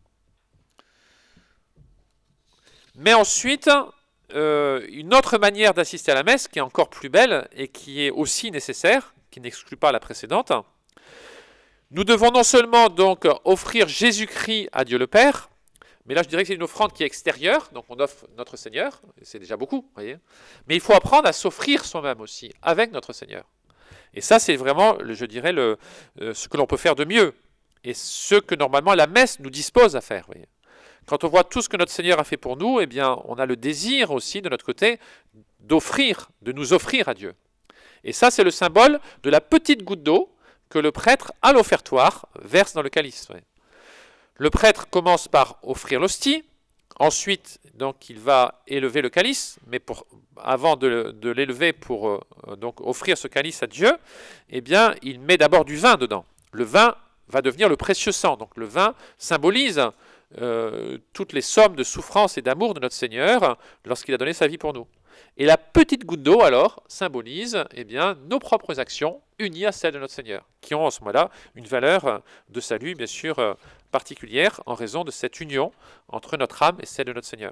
Mais ensuite, une autre manière d'assister à la messe, qui est encore plus belle et qui est aussi nécessaire, qui n'exclut pas la précédente, nous devons non seulement donc offrir Jésus-Christ à Dieu le Père, mais là je dirais que c'est une offrande qui est extérieure, donc on offre notre Seigneur, c'est déjà beaucoup, voyez. Mais il faut apprendre à s'offrir soi-même aussi, avec notre Seigneur. Et ça c'est vraiment, je dirais, ce que l'on peut faire de mieux, et ce que normalement la messe nous dispose à faire, voyez. Quand on voit tout ce que notre Seigneur a fait pour nous, eh bien, on a le désir aussi, de notre côté, de nous offrir à Dieu. Et ça, c'est le symbole de la petite goutte d'eau que le prêtre, à l'offertoire, verse dans le calice. Ouais. Le prêtre commence par offrir l'hostie, ensuite, donc, il va élever le calice, mais avant de l'élever pour donc, offrir ce calice à Dieu, eh bien, il met d'abord du vin dedans. Le vin va devenir le précieux sang. Donc, le vin symbolise toutes les sommes de souffrance et d'amour de notre Seigneur lorsqu'il a donné sa vie pour nous. Et la petite goutte d'eau, alors, symbolise eh bien, nos propres actions unies à celles de notre Seigneur, qui ont en ce moment-là une valeur de salut, bien sûr, particulière en raison de cette union entre notre âme et celle de notre Seigneur.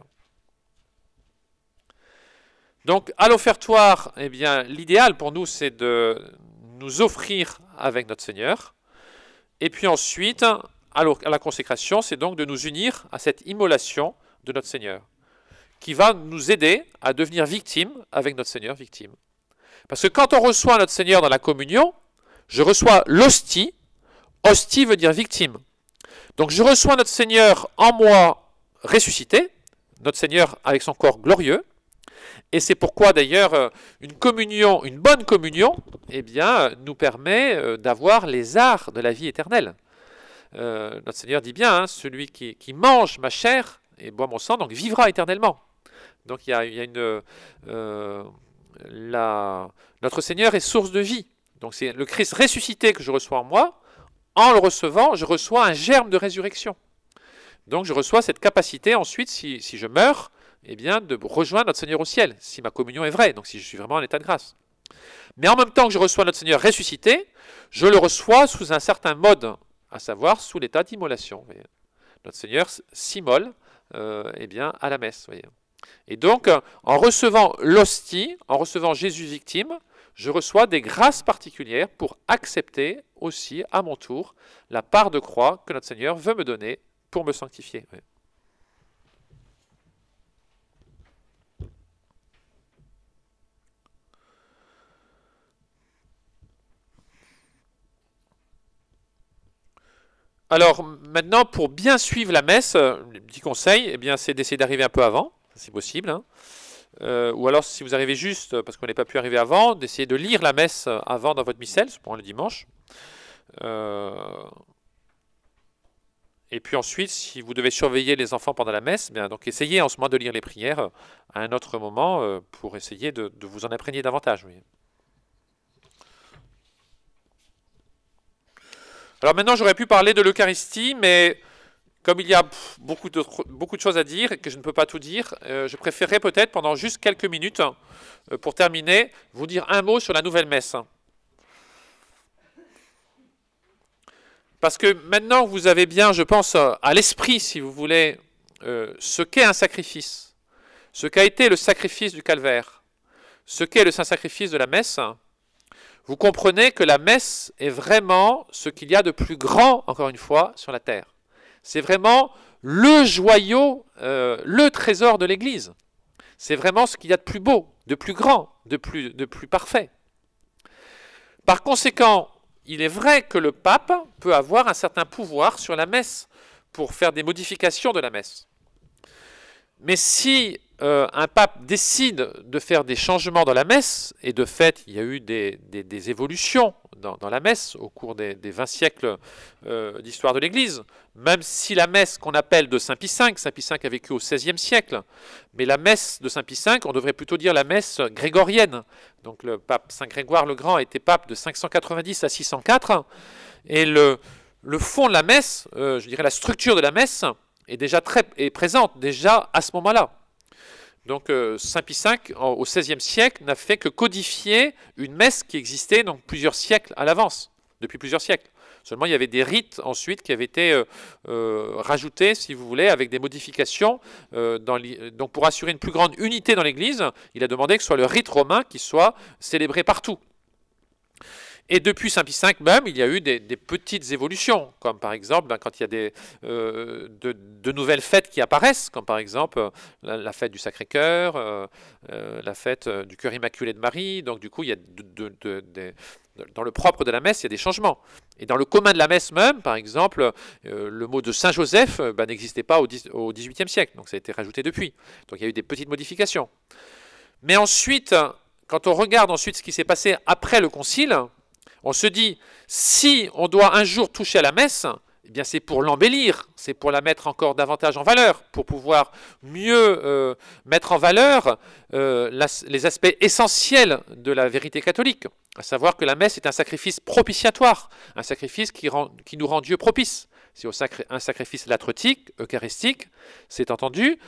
Donc, à l'offertoire, eh bien, l'idéal pour nous, c'est de nous offrir avec notre Seigneur. Et puis ensuite, à la consécration, c'est donc de nous unir à cette immolation de notre Seigneur, qui va nous aider à devenir victime avec notre Seigneur victime. Parce que quand on reçoit notre Seigneur dans la communion, je reçois l'hostie. Hostie veut dire victime. Donc je reçois notre Seigneur en moi ressuscité, notre Seigneur avec son corps glorieux. Et c'est pourquoi d'ailleurs une bonne communion, eh bien, nous permet d'avoir les arts de la vie éternelle. Notre Seigneur dit bien, hein, celui qui mange ma chair et boit mon sang, donc vivra éternellement. Donc il y a notre Seigneur est source de vie. Donc c'est le Christ ressuscité que je reçois en moi. En le recevant, je reçois un germe de résurrection. Donc je reçois cette capacité ensuite, si je meurs, eh bien, de rejoindre notre Seigneur au ciel, si ma communion est vraie, donc si je suis vraiment en état de grâce. Mais en même temps que je reçois notre Seigneur ressuscité, je le reçois sous un certain mode, à savoir sous l'état d'immolation. Notre Seigneur s'immole eh bien, à la messe. Voyez. Et donc, en recevant l'hostie, en recevant Jésus victime, je reçois des grâces particulières pour accepter aussi, à mon tour, la part de croix que notre Seigneur veut me donner pour me sanctifier. Oui. Alors maintenant, pour bien suivre la messe, le petit conseil, eh bien, c'est d'essayer d'arriver un peu avant, si possible. Hein. Ou alors, si vous arrivez juste, parce qu'on n'est pas pu arriver avant, d'essayer de lire la messe avant dans votre missel, pour le dimanche. Et puis ensuite, si vous devez surveiller les enfants pendant la messe, bien, donc essayez en ce moment de lire les prières à un autre moment pour essayer de vous en imprégner davantage. Oui. Alors maintenant, j'aurais pu parler de l'Eucharistie, mais comme il y a beaucoup de choses à dire et que je ne peux pas tout dire, je préférerais peut-être pendant juste quelques minutes, pour terminer, vous dire un mot sur la nouvelle messe. Parce que maintenant, vous avez bien, je pense, à l'esprit, si vous voulez, ce qu'est un sacrifice, ce qu'a été le sacrifice du calvaire, ce qu'est le saint sacrifice de la messe. Vous comprenez que la messe est vraiment ce qu'il y a de plus grand, encore une fois, sur la terre. C'est vraiment le joyau, le trésor de l'Église. C'est vraiment ce qu'il y a de plus beau, de plus grand, de plus parfait. Par conséquent, il est vrai que le pape peut avoir un certain pouvoir sur la messe pour faire des modifications de la messe. Mais si un pape décide de faire des changements dans la messe, et de fait, il y a eu des évolutions dans la messe au cours des 20 siècles d'histoire de l'Église, même si la messe qu'on appelle de Saint Pie V a vécu au XVIe siècle, mais la messe de Saint Pie V, on devrait plutôt dire la messe grégorienne. Donc le pape Saint Grégoire le Grand était pape de 590 à 604, et le fond de la messe, je dirais la structure de la messe, est présente déjà à ce moment-là. Donc Saint Pie V, au XVIe siècle, n'a fait que codifier une messe qui existait donc plusieurs siècles à l'avance, depuis plusieurs siècles. Seulement, il y avait des rites ensuite qui avaient été rajoutés, si vous voulez, avec des modifications. Donc pour assurer une plus grande unité dans l'Église, il a demandé que ce soit le rite romain qui soit célébré partout. Et depuis Saint Pie V même, il y a eu des petites évolutions, comme par exemple quand il y a de nouvelles fêtes qui apparaissent, comme par exemple la fête du Sacré-Cœur, la fête du Cœur Immaculé de Marie. Donc du coup, il y a dans le propre de la messe, il y a des changements. Et dans le commun de la messe même, par exemple, le mot de Saint Joseph n'existait pas au XVIIIe siècle, donc ça a été rajouté depuis. Donc il y a eu des petites modifications. Mais ensuite, quand on regarde ensuite ce qui s'est passé après le Concile, on se dit, si on doit un jour toucher à la messe, eh bien c'est pour l'embellir, c'est pour la mettre encore davantage en valeur, pour pouvoir mieux mettre en valeur les aspects essentiels de la vérité catholique, à savoir que la messe est un sacrifice propitiatoire, un sacrifice qui nous rend Dieu propice. C'est un sacrifice latretique, eucharistique, c'est entendu,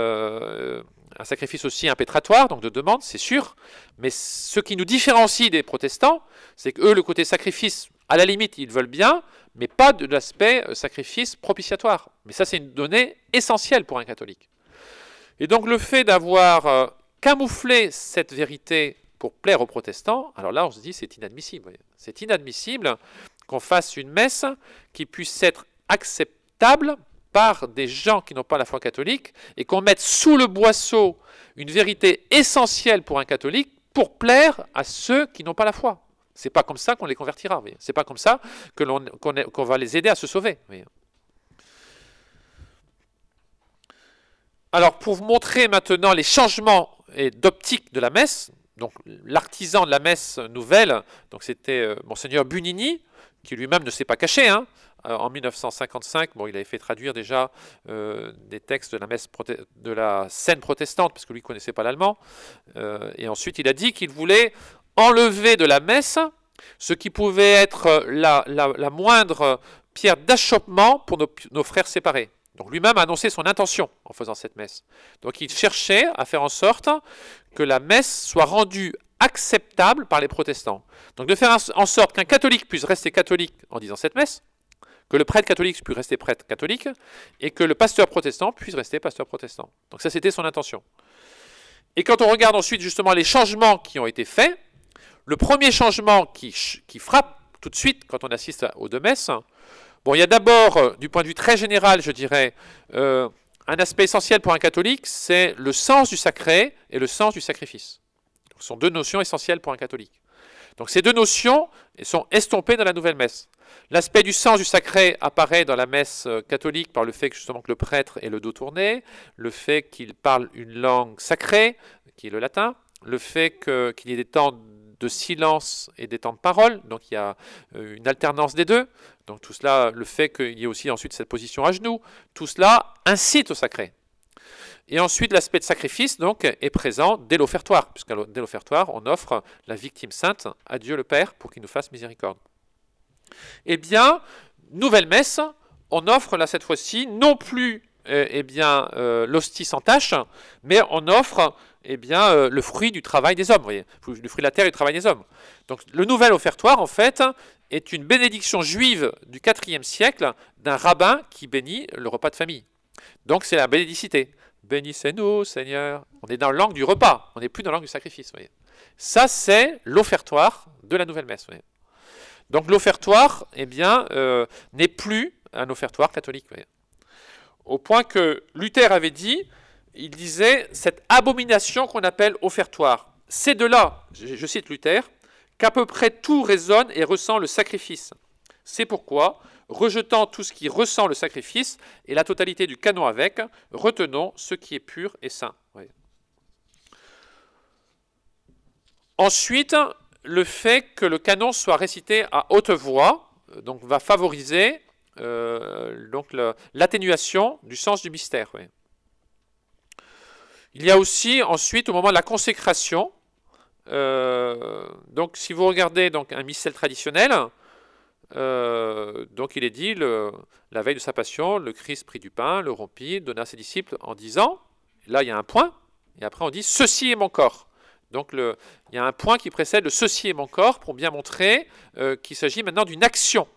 un sacrifice aussi impétratoire, donc de demande, c'est sûr, mais ce qui nous différencie des protestants, c'est qu'eux, le côté sacrifice, à la limite, ils veulent bien, mais pas de l'aspect sacrifice propitiatoire. Mais ça, c'est une donnée essentielle pour un catholique. Et donc le fait d'avoir camouflé cette vérité pour plaire aux protestants, alors là, on se dit, c'est inadmissible. C'est inadmissible qu'on fasse une messe qui puisse être acceptable par des gens qui n'ont pas la foi catholique et qu'on mette sous le boisseau une vérité essentielle pour un catholique pour plaire à ceux qui n'ont pas la foi. C'est pas comme ça qu'on les convertira. C'est pas comme ça qu'on va les aider à se sauver. Alors, pour vous montrer maintenant les changements d'optique de la messe, donc l'artisan de la messe nouvelle, donc c'était Monseigneur Bunini, qui lui-même ne s'est pas caché, hein. En 1955, il avait fait traduire déjà des textes de la messe de la scène protestante, parce que lui ne connaissait pas l'allemand. Et ensuite, il a dit qu'il voulait enlever de la messe ce qui pouvait être la moindre pierre d'achoppement pour nos frères séparés. Donc lui-même a annoncé son intention en faisant cette messe. Donc il cherchait à faire en sorte que la messe soit rendue acceptable par les protestants. Donc de faire en sorte qu'un catholique puisse rester catholique en disant cette messe, que le prêtre catholique puisse rester prêtre catholique, et que le pasteur protestant puisse rester pasteur protestant. Donc ça, c'était son intention. Et quand on regarde ensuite justement les changements qui ont été faits, le premier changement qui frappe tout de suite quand on assiste aux deux messes, bon, il y a d'abord, du point de vue très général, je dirais, un aspect essentiel pour un catholique, c'est le sens du sacré et le sens du sacrifice. Ce sont deux notions essentielles pour un catholique. Donc ces deux notions sont estompées dans la nouvelle messe. L'aspect du sens du sacré apparaît dans la messe catholique par le fait que justement que le prêtre ait le dos tourné, le fait qu'il parle une langue sacrée, qui est le latin, le fait qu'il y ait des temps de silence et des temps de parole, donc il y a une alternance des deux. Donc tout cela, le fait qu'il y ait aussi ensuite cette position à genoux, tout cela incite au sacré. Et ensuite, l'aspect de sacrifice donc, est présent dès l'offertoire, puisque dès l'offertoire, on offre la victime sainte à Dieu le Père pour qu'il nous fasse miséricorde. Eh bien, nouvelle messe, on offre là cette fois-ci non plus l'hostie sans tache, mais on offre le fruit du travail des hommes, voyez, le fruit de la terre et du travail des hommes. Donc le nouvel offertoire, en fait, est une bénédiction juive du IVe siècle d'un rabbin qui bénit le repas de famille. Donc c'est la bénédicité. Bénissez-nous, Seigneur. On est dans la langue du repas, on n'est plus dans la langue du sacrifice. Voyez. Ça, c'est l'offertoire de la nouvelle messe. Voyez. Donc l'offertoire, n'est plus un offertoire catholique. Voyez. Au point que Luther avait dit, il disait, cette abomination qu'on appelle offertoire. C'est de là, je cite Luther, qu'à peu près tout résonne et ressent le sacrifice. C'est pourquoi, rejetant tout ce qui ressent le sacrifice et la totalité du canon avec, retenons ce qui est pur et saint. Oui. Ensuite, le fait que le canon soit récité à haute voix donc, va favoriser l'atténuation du sens du mystère. Oui. Il y a aussi ensuite, au moment de la consécration, donc si vous regardez donc, un missel traditionnel, donc il est dit, la veille de sa passion, le Christ prit du pain, le rompit, donna à ses disciples en disant, là il y a un point, et après on dit, ceci est mon corps. Donc il y a un point qui précède le ceci est mon corps pour bien montrer qu'il s'agit maintenant d'une action.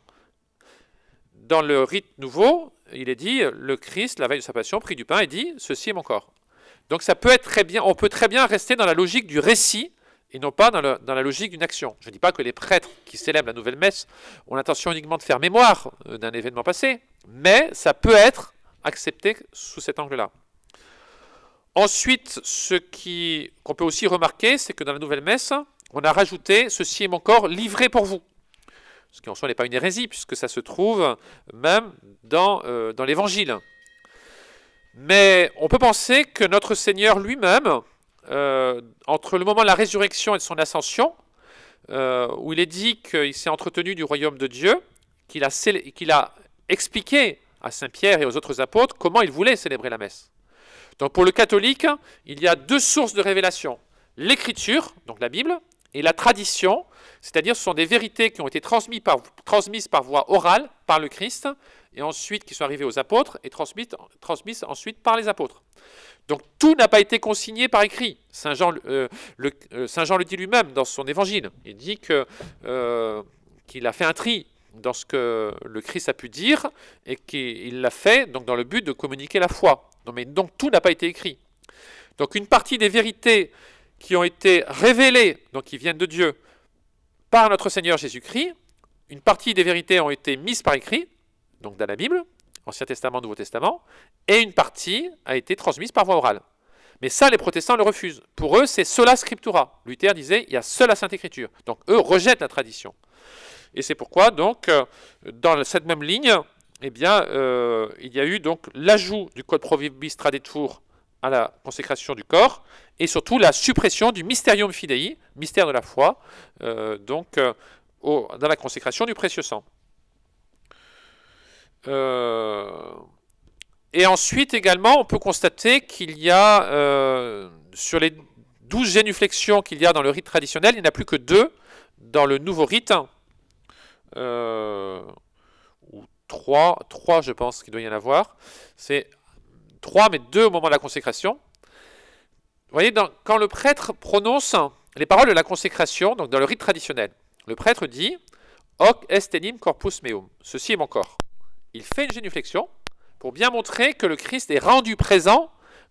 Dans le rite nouveau, il est dit, le Christ, la veille de sa passion, prit du pain et dit, ceci est mon corps. Donc ça peut être très bien, on peut très bien rester dans la logique du récit, et non pas dans la logique d'une action. Je ne dis pas que les prêtres qui célèbrent la nouvelle messe ont l'intention uniquement de faire mémoire d'un événement passé, mais ça peut être accepté sous cet angle-là. Ensuite, ce qu'on peut aussi remarquer, c'est que dans la nouvelle messe, on a rajouté « Ceci est mon corps livré pour vous ». Ce qui en soi n'est pas une hérésie, puisque ça se trouve même dans l'Évangile. Mais on peut penser que notre Seigneur lui-même, entre le moment de la résurrection et de son ascension, où il est dit qu'il s'est entretenu du royaume de Dieu, qu'il a expliqué à Saint-Pierre et aux autres apôtres comment il voulait célébrer la messe. Donc pour le catholique, il y a deux sources de révélation. L'écriture, donc la Bible, et la tradition, c'est-à-dire ce sont des vérités qui ont été transmises par voie orale par le Christ, et ensuite qui sont arrivées aux apôtres, et transmises ensuite par les apôtres. Donc tout n'a pas été consigné par écrit. Saint Jean le dit lui-même dans son évangile. Il dit qu'il a fait un tri dans ce que le Christ a pu dire et qu'il l'a fait donc, dans le but de communiquer la foi. Donc tout n'a pas été écrit. Donc une partie des vérités qui ont été révélées, donc qui viennent de Dieu, par notre Seigneur Jésus-Christ, une partie des vérités ont été mises par écrit, donc dans la Bible, Ancien Testament, Nouveau Testament, et une partie a été transmise par voie orale. Mais ça, les protestants le refusent. Pour eux, c'est sola scriptura. Luther disait, il y a seule la Sainte Écriture. Donc eux rejettent la tradition. Et c'est pourquoi, donc, dans cette même ligne, il y a eu donc l'ajout du Code Provibus Traditur à la consécration du corps, et surtout la suppression du Mysterium Fidei, mystère de la foi, dans la consécration du précieux sang. Et ensuite également, on peut constater qu'il y a, sur les 12 génuflexions qu'il y a dans le rite traditionnel, il n'y en a plus que 2 dans le nouveau rite, ou 3 je pense qu'il doit y en avoir. C'est 3, mais 2 au moment de la consécration. Vous voyez, quand le prêtre prononce les paroles de la consécration, donc dans le rite traditionnel, le prêtre dit « Hoc est enim corpus meum », ceci est mon corps. Il fait une génuflexion pour bien montrer que le Christ est rendu présent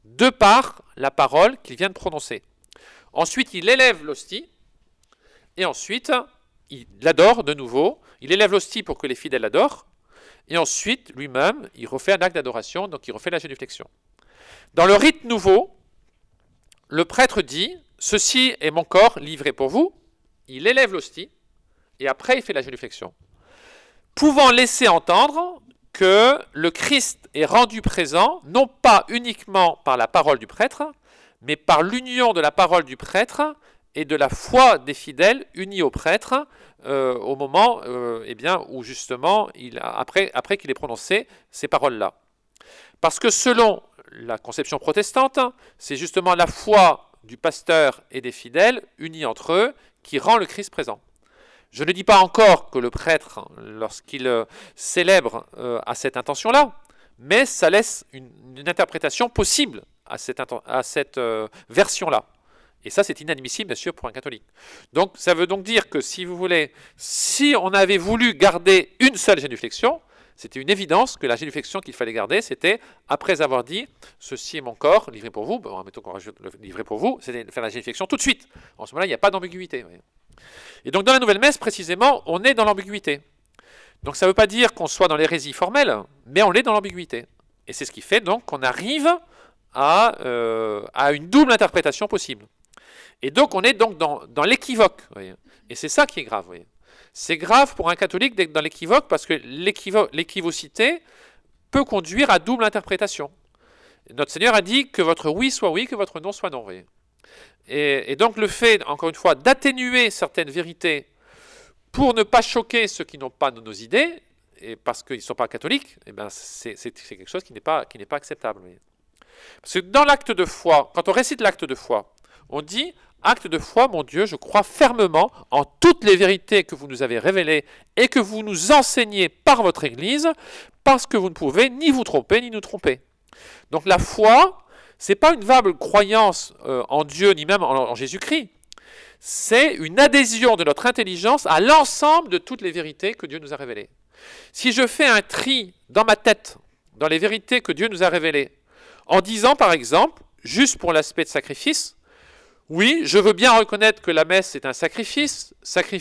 de par la parole qu'il vient de prononcer. Ensuite, il élève l'hostie, et ensuite, il l'adore de nouveau. Il élève l'hostie pour que les fidèles l'adorent, et ensuite, lui-même, il refait un acte d'adoration, donc il refait la génuflexion. Dans le rite nouveau, le prêtre dit « Ceci est mon corps livré pour vous ». Il élève l'hostie, et après, il fait la génuflexion. Pouvant laisser entendre que le Christ est rendu présent, non pas uniquement par la parole du prêtre, mais par l'union de la parole du prêtre et de la foi des fidèles unis au prêtre, au moment où justement, après qu'il ait prononcé ces paroles-là. Parce que selon la conception protestante, c'est justement la foi du pasteur et des fidèles unis entre eux qui rend le Christ présent. Je ne dis pas encore que le prêtre, lorsqu'il célèbre à cette intention-là, mais ça laisse une interprétation possible à cette version-là. Et ça, c'est inadmissible, bien sûr, pour un catholique. Donc, ça veut donc dire que, si vous voulez, si on avait voulu garder une seule génuflexion, c'était une évidence que la génuflexion qu'il fallait garder, c'était, après avoir dit « Ceci est mon corps, livré pour vous », bon, mettons qu'on rajoute le livré pour vous, c'était de faire la génuflexion tout de suite. En ce moment-là, il n'y a pas d'ambiguïté. Et donc, dans la nouvelle messe, précisément, on est dans l'ambiguïté. Donc, ça ne veut pas dire qu'on soit dans l'hérésie formelle, mais on est dans l'ambiguïté. Et c'est ce qui fait donc qu'on arrive à une double interprétation possible. Et donc, on est donc dans l'équivoque. Et c'est ça qui est grave. C'est grave pour un catholique d'être dans l'équivoque parce que l'équivocité peut conduire à double interprétation. Notre Seigneur a dit que votre oui soit oui, que votre non soit non. Et donc, le fait, encore une fois, d'atténuer certaines vérités pour ne pas choquer ceux qui n'ont pas nos idées, et parce qu'ils ne sont pas catholiques, eh ben c'est quelque chose qui n'est pas acceptable. Parce que dans l'acte de foi, quand on récite l'acte de foi, on dit « Acte de foi, mon Dieu, je crois fermement en toutes les vérités que vous nous avez révélées et que vous nous enseignez par votre Église, parce que vous ne pouvez ni vous tromper, ni nous tromper. » Donc la foi, ce n'est pas une vague croyance en Dieu, ni même en Jésus-Christ. C'est une adhésion de notre intelligence à l'ensemble de toutes les vérités que Dieu nous a révélées. Si je fais un tri dans ma tête, dans les vérités que Dieu nous a révélées, en disant par exemple, juste pour l'aspect de sacrifice, oui, je veux bien reconnaître que la messe est un sacrifice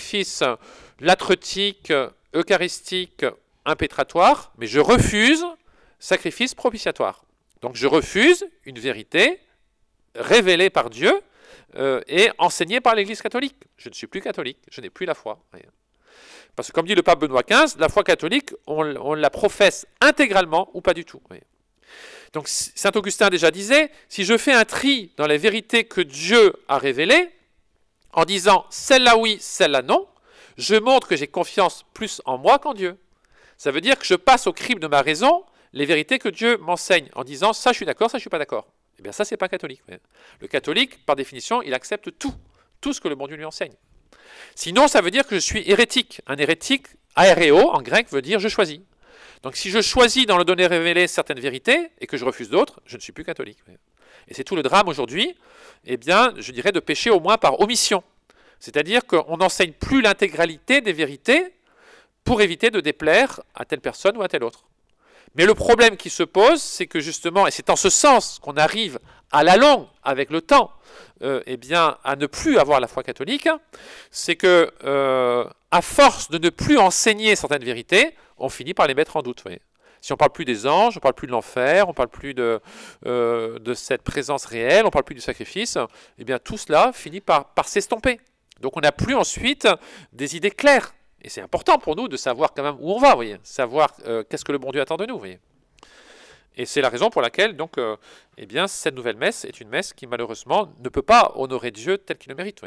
latretique, eucharistique, impétratoire, mais je refuse sacrifice propitiatoire. Donc je refuse une vérité révélée par Dieu et enseignée par l'Église catholique. Je ne suis plus catholique, je n'ai plus la foi. Parce que comme dit le pape Benoît XV, la foi catholique, on la professe intégralement ou pas du tout. Donc saint Augustin déjà disait, si je fais un tri dans les vérités que Dieu a révélées, en disant celle-là oui, celle-là non, je montre que j'ai confiance plus en moi qu'en Dieu. Ça veut dire que je passe au crible de ma raison les vérités que Dieu m'enseigne, en disant ça je suis d'accord, ça je ne suis pas d'accord. Eh bien ça c'est pas catholique. Le catholique, par définition, il accepte tout ce que le bon Dieu lui enseigne. Sinon ça veut dire que je suis hérétique. Un hérétique, aéreo en grec, veut dire je choisis. Donc si je choisis dans le donné révélé certaines vérités et que je refuse d'autres, je ne suis plus catholique. Et c'est tout le drame aujourd'hui, eh bien, je dirais de pécher au moins par omission. C'est-à-dire qu'on n'enseigne plus l'intégralité des vérités pour éviter de déplaire à telle personne ou à telle autre. Mais le problème qui se pose, c'est que justement, et c'est en ce sens qu'on arrive à la longue, avec le temps, eh bien, à ne plus avoir la foi catholique, c'est que, à force de ne plus enseigner certaines vérités, on finit par les mettre en doute. Si on ne parle plus des anges, on ne parle plus de l'enfer, on ne parle plus de cette présence réelle, on ne parle plus du sacrifice, eh bien tout cela finit par s'estomper. Donc on n'a plus ensuite des idées claires. Et c'est important pour nous de savoir quand même où on va, savoir qu'est-ce que le bon Dieu attend de nous. Et c'est la raison pour laquelle donc, eh bien, cette nouvelle messe est une messe qui malheureusement ne peut pas honorer Dieu tel qu'il le mérite.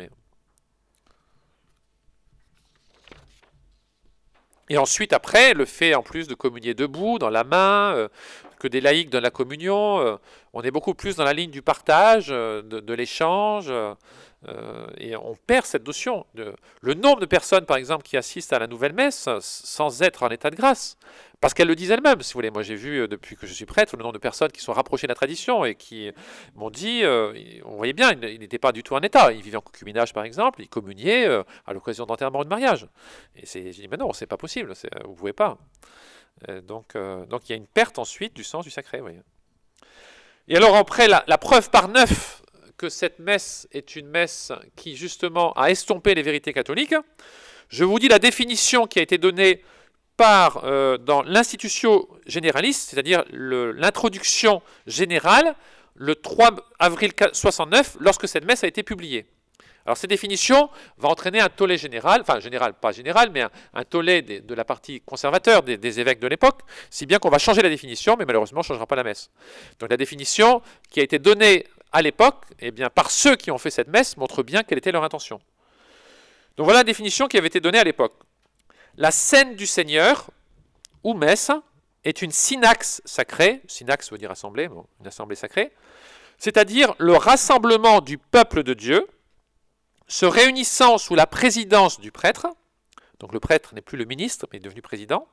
Et ensuite, après, le fait en plus de communier debout, dans la main, que des laïcs donnent la communion, on est beaucoup plus dans la ligne du partage, de l'échange, et on perd cette notion. Le nombre de personnes, par exemple, qui assistent à la nouvelle messe sans être en état de grâce, parce qu'elles le disent elles-mêmes, si vous voulez. Moi, j'ai vu, depuis que je suis prêtre, le nombre de personnes qui sont rapprochées de la tradition et qui m'ont dit, on voyait bien, ils n'étaient pas du tout en état. Ils vivaient en concubinage, par exemple, ils communiaient à l'occasion d'enterrement ou de mariage. Et j'ai dit, mais non, c'est pas possible, vous ne pouvez pas. Donc, il y a une perte ensuite du sens du sacré. Et alors après, la preuve par 9 que cette messe est une messe qui justement a estompé les vérités catholiques, je vous dis la définition qui a été donnée dans l'Institutio Generalis, c'est-à-dire l'introduction générale, le 3 avril 69, lorsque cette messe a été publiée. Alors cette définition va entraîner un tollé général, enfin général, pas général, mais un tollé de la partie conservateur des évêques de l'époque, si bien qu'on va changer la définition, mais malheureusement on ne changera pas la messe. Donc la définition qui a été donnée à l'époque, eh bien, par ceux qui ont fait cette messe, montre bien quelle était leur intention. Donc voilà la définition qui avait été donnée à l'époque. La scène du Seigneur, ou messe, est une synaxe sacrée, synaxe veut dire assemblée, bon, une assemblée sacrée, c'est-à-dire le rassemblement du peuple de Dieu, se réunissant sous la présidence du prêtre, donc le prêtre n'est plus le ministre, mais est devenu président,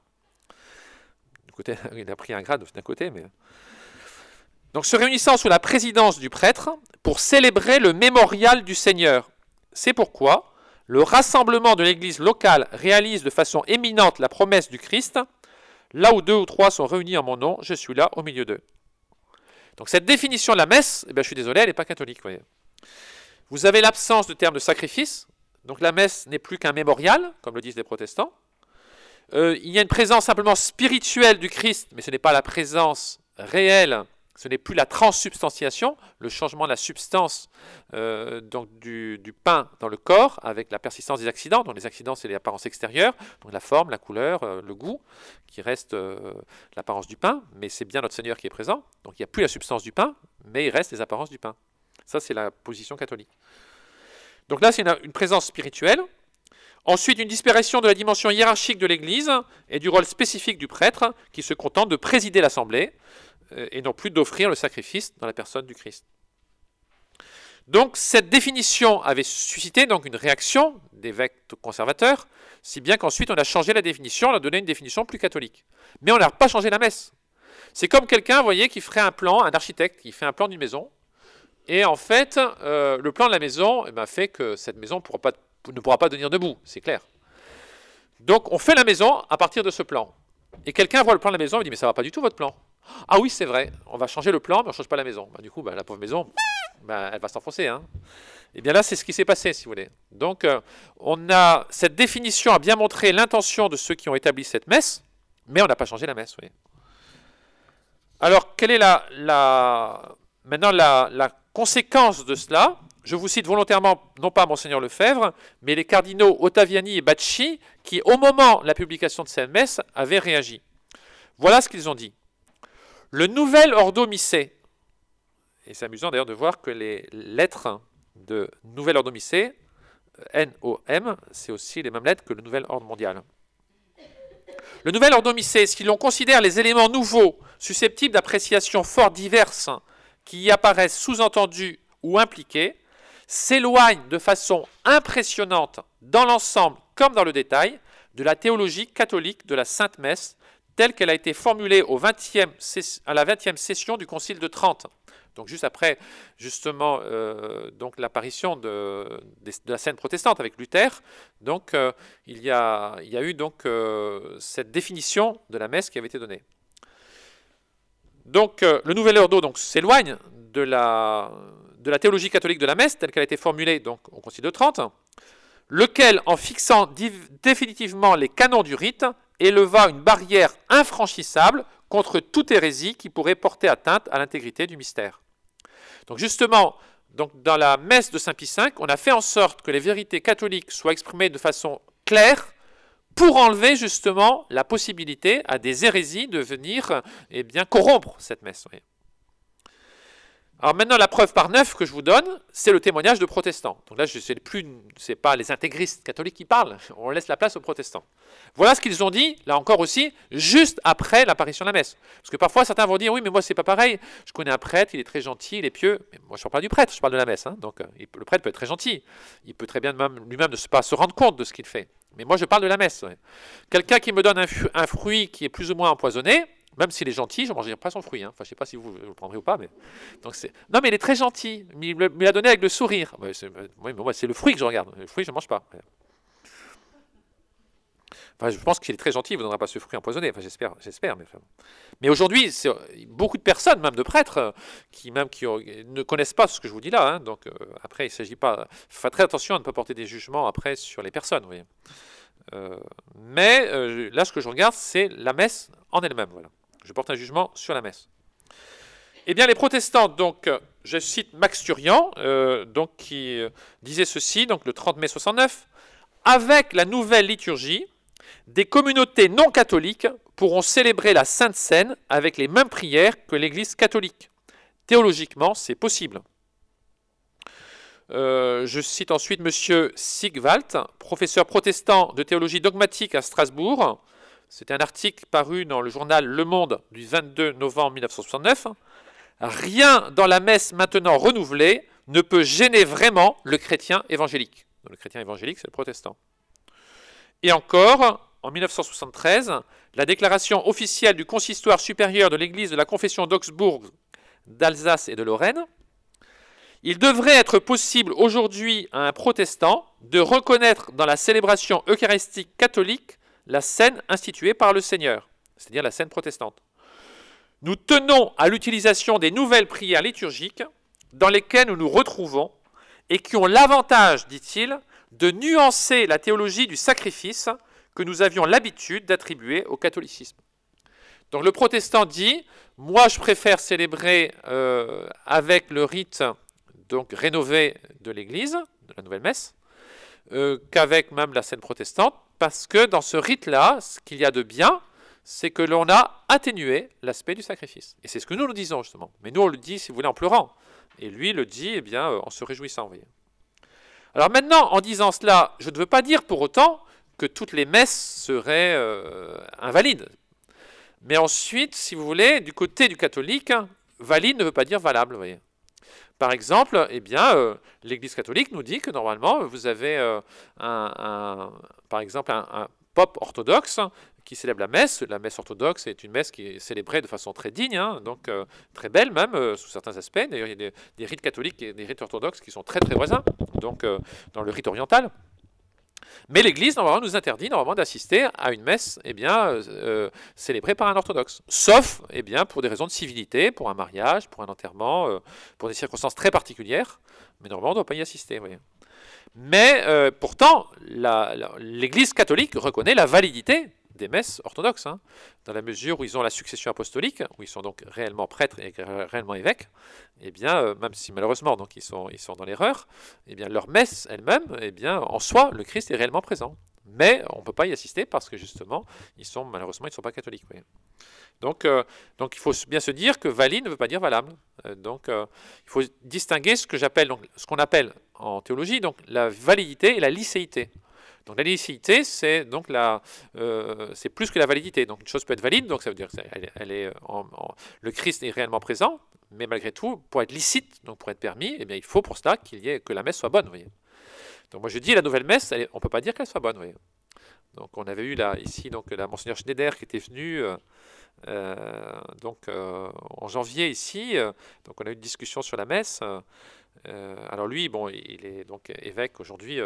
du côté, il a pris un grade d'un côté, mais... Donc se réunissant sous la présidence du prêtre pour célébrer le mémorial du Seigneur. C'est pourquoi le rassemblement de l'Église locale réalise de façon éminente la promesse du Christ. Là où 2 ou 3 sont réunis en mon nom, je suis là au milieu d'eux. Donc cette définition de la messe, eh bien, je suis désolé, elle n'est pas catholique. Voyez. Vous avez l'absence de terme de sacrifice, donc la messe n'est plus qu'un mémorial, comme le disent les protestants. Il y a une présence simplement spirituelle du Christ, mais ce n'est pas la présence réelle. Ce n'est plus la transsubstantiation, le changement de la substance donc du pain dans le corps avec la persistance des accidents. Donc les accidents, c'est les apparences extérieures, donc la forme, la couleur, le goût, qui reste l'apparence du pain, mais c'est bien notre Seigneur qui est présent. Donc il n'y a plus la substance du pain, mais il reste les apparences du pain. Ça, c'est la position catholique. Donc là, c'est une présence spirituelle. Ensuite, une disparition de la dimension hiérarchique de l'Église et du rôle spécifique du prêtre qui se contente de présider l'assemblée, et non plus d'offrir le sacrifice dans la personne du Christ. Donc cette définition avait suscité donc une réaction d'évêques conservateurs, si bien qu'ensuite on a changé la définition, on a donné une définition plus catholique. Mais on n'a pas changé la messe. C'est comme quelqu'un, vous voyez, qui ferait un plan, un architecte qui fait un plan d'une maison, et en fait, le plan de la maison fait que cette maison ne pourra pas tenir debout, c'est clair. Donc on fait la maison à partir de ce plan. Et quelqu'un voit le plan de la maison et dit « mais ça ne va pas du tout votre plan ». Ah oui, c'est vrai, on va changer le plan, mais on ne change pas la maison. Du coup, la pauvre maison, elle va s'enfoncer. Hein. Et bien là, c'est ce qui s'est passé, si vous voulez. Donc, cette définition a bien montré l'intention de ceux qui ont établi cette messe, mais on n'a pas changé la messe. Oui. Alors, quelle est maintenant la conséquence de cela? Je vous cite volontairement, non pas Monseigneur Lefebvre, mais les cardinaux Ottaviani et Bacci, qui, au moment de la publication de cette messe, avaient réagi. Voilà ce qu'ils ont dit. Le nouvel Ordo Missé, et c'est amusant d'ailleurs de voir que les lettres de Nouvel Ordo Missé, N-O-M, c'est aussi les mêmes lettres que le Nouvel Ordre Mondial. Le Nouvel Ordo Missé, si l'on considère les éléments nouveaux, susceptibles d'appréciations fort diverses, qui y apparaissent sous-entendus ou impliqués, s'éloigne de façon impressionnante, dans l'ensemble comme dans le détail, de la théologie catholique de la Sainte Messe, telle qu'elle a été formulée à la 20e session du Concile de Trente. Donc juste après, justement, donc l'apparition de la scène protestante avec Luther. Donc il y a eu donc cette définition de la messe qui avait été donnée. Donc le Nouvel Ordo s'éloigne de la théologie catholique de la messe telle qu'elle a été formulée donc au Concile de Trente, lequel, en fixant définitivement les canons du rite, éleva une barrière infranchissable contre toute hérésie qui pourrait porter atteinte à l'intégrité du mystère. Donc justement, dans la messe de Saint Pie V, on a fait en sorte que les vérités catholiques soient exprimées de façon claire pour enlever justement la possibilité à des hérésies de venir corrompre cette messe. Oui. Alors maintenant, la preuve par 9 que je vous donne, c'est le témoignage de protestants. Donc là, ce n'est pas les intégristes catholiques qui parlent, on laisse la place aux protestants. Voilà ce qu'ils ont dit, là encore aussi, juste après l'apparition de la messe. Parce que parfois, certains vont dire, oui, mais moi, c'est pas pareil. Je connais un prêtre, il est très gentil, il est pieux. Mais moi, je ne parle pas du prêtre, je parle de la messe. Hein. Donc, le prêtre peut être très gentil. Il peut très bien lui-même ne pas se rendre compte de ce qu'il fait. Mais moi, je parle de la messe. Ouais. Quelqu'un qui me donne un fruit qui est plus ou moins empoisonné, même s'il est gentil, je ne mangerai pas son fruit. Hein. Enfin, je ne sais pas si vous le prendrez ou pas. Mais... Non, mais il est très gentil. Il me l'a donné avec le sourire. Oui, mais moi, c'est le fruit que je regarde. Le fruit, je ne mange pas. Enfin, je pense qu'il est très gentil, il ne vous donnera pas ce fruit empoisonné. Enfin, j'espère. Mais aujourd'hui, beaucoup de personnes, même de prêtres, qui ne connaissent pas ce que je vous dis là. Hein. Donc, après, il ne s'agit pas... Faites très attention à ne pas porter des jugements après sur les personnes. Vous voyez. Mais là, ce que je regarde, c'est la messe en elle-même. Voilà. Je porte un jugement sur la messe. Eh bien, les protestants, donc, je cite Max Turian, donc, qui disait ceci, donc le 30 mai 69, « Avec la nouvelle liturgie, des communautés non catholiques pourront célébrer la Sainte Seine avec les mêmes prières que l'Église catholique. Théologiquement, c'est possible. » Je cite ensuite M. Sigwalt, professeur protestant de théologie dogmatique à Strasbourg. C'est un article paru dans le journal Le Monde du 22 novembre 1969. « Rien dans la messe maintenant renouvelée ne peut gêner vraiment le chrétien évangélique. » Le chrétien évangélique, c'est le protestant. Et encore, en 1973, la déclaration officielle du consistoire supérieur de l'Église de la confession d'Augsbourg, d'Alsace et de Lorraine. Il devrait être possible aujourd'hui à un protestant de reconnaître dans la célébration eucharistique catholique la scène instituée par le Seigneur, c'est-à-dire la scène protestante. Nous tenons à l'utilisation des nouvelles prières liturgiques dans lesquelles nous nous retrouvons et qui ont l'avantage, dit-il, de nuancer la théologie du sacrifice que nous avions l'habitude d'attribuer au catholicisme. Donc le protestant dit, moi je préfère célébrer avec le rite donc rénové de l'Église, de la nouvelle messe, qu'avec même la scène protestante, parce que dans ce rite-là, ce qu'il y a de bien, c'est que l'on a atténué l'aspect du sacrifice. Et c'est ce que nous disons justement. Mais nous on le dit, si vous voulez, en pleurant. Et lui le dit, eh bien, en se réjouissant, vous voyez. Alors maintenant, en disant cela, je ne veux pas dire pour autant que toutes les messes seraient invalides. Mais ensuite, si vous voulez, du côté du catholique, valide ne veut pas dire valable, vous voyez. Par exemple, eh bien, l'Église catholique nous dit que normalement, vous avez par exemple un pope orthodoxe qui célèbre la messe. La messe orthodoxe est une messe qui est célébrée de façon très digne, hein, donc très belle même, sous certains aspects. D'ailleurs, il y a des rites catholiques et des rites orthodoxes qui sont très très voisins, donc dans le rite oriental. Mais l'Église, normalement, nous interdit normalement d'assister à une messe eh bien, célébrée par un orthodoxe. Sauf eh bien, pour des raisons de civilité, pour un mariage, pour un enterrement, pour des circonstances très particulières. Mais normalement, on ne doit pas y assister. Vous voyez. Mais pourtant, l'Église catholique reconnaît la validité des messes orthodoxes, hein, dans la mesure où ils ont la succession apostolique, où ils sont donc réellement prêtres et réellement évêques, eh bien, même si malheureusement donc ils sont dans l'erreur, eh bien leur messe elle-même, eh bien, en soi, le Christ est réellement présent. Mais on ne peut pas y assister parce que justement, malheureusement, ils ne sont pas catholiques. Oui. Donc il faut bien se dire que valide ne veut pas dire valable. Il faut distinguer ce qu'on appelle en théologie donc la validité et la licéité. Donc la licéité, c'est donc c'est plus que la validité. Donc une chose peut être valide, donc ça veut dire que le Christ est réellement présent, mais malgré tout, pour être licite, donc pour être permis, eh bien, il faut pour cela que la messe soit bonne. Vous voyez. Donc moi je dis la nouvelle messe, on ne peut pas dire qu'elle soit bonne. Vous voyez. Donc on avait eu ici la Monseigneur Schneider qui était venu en janvier ici. Donc on a eu une discussion sur la messe. Alors lui, bon, il est donc évêque aujourd'hui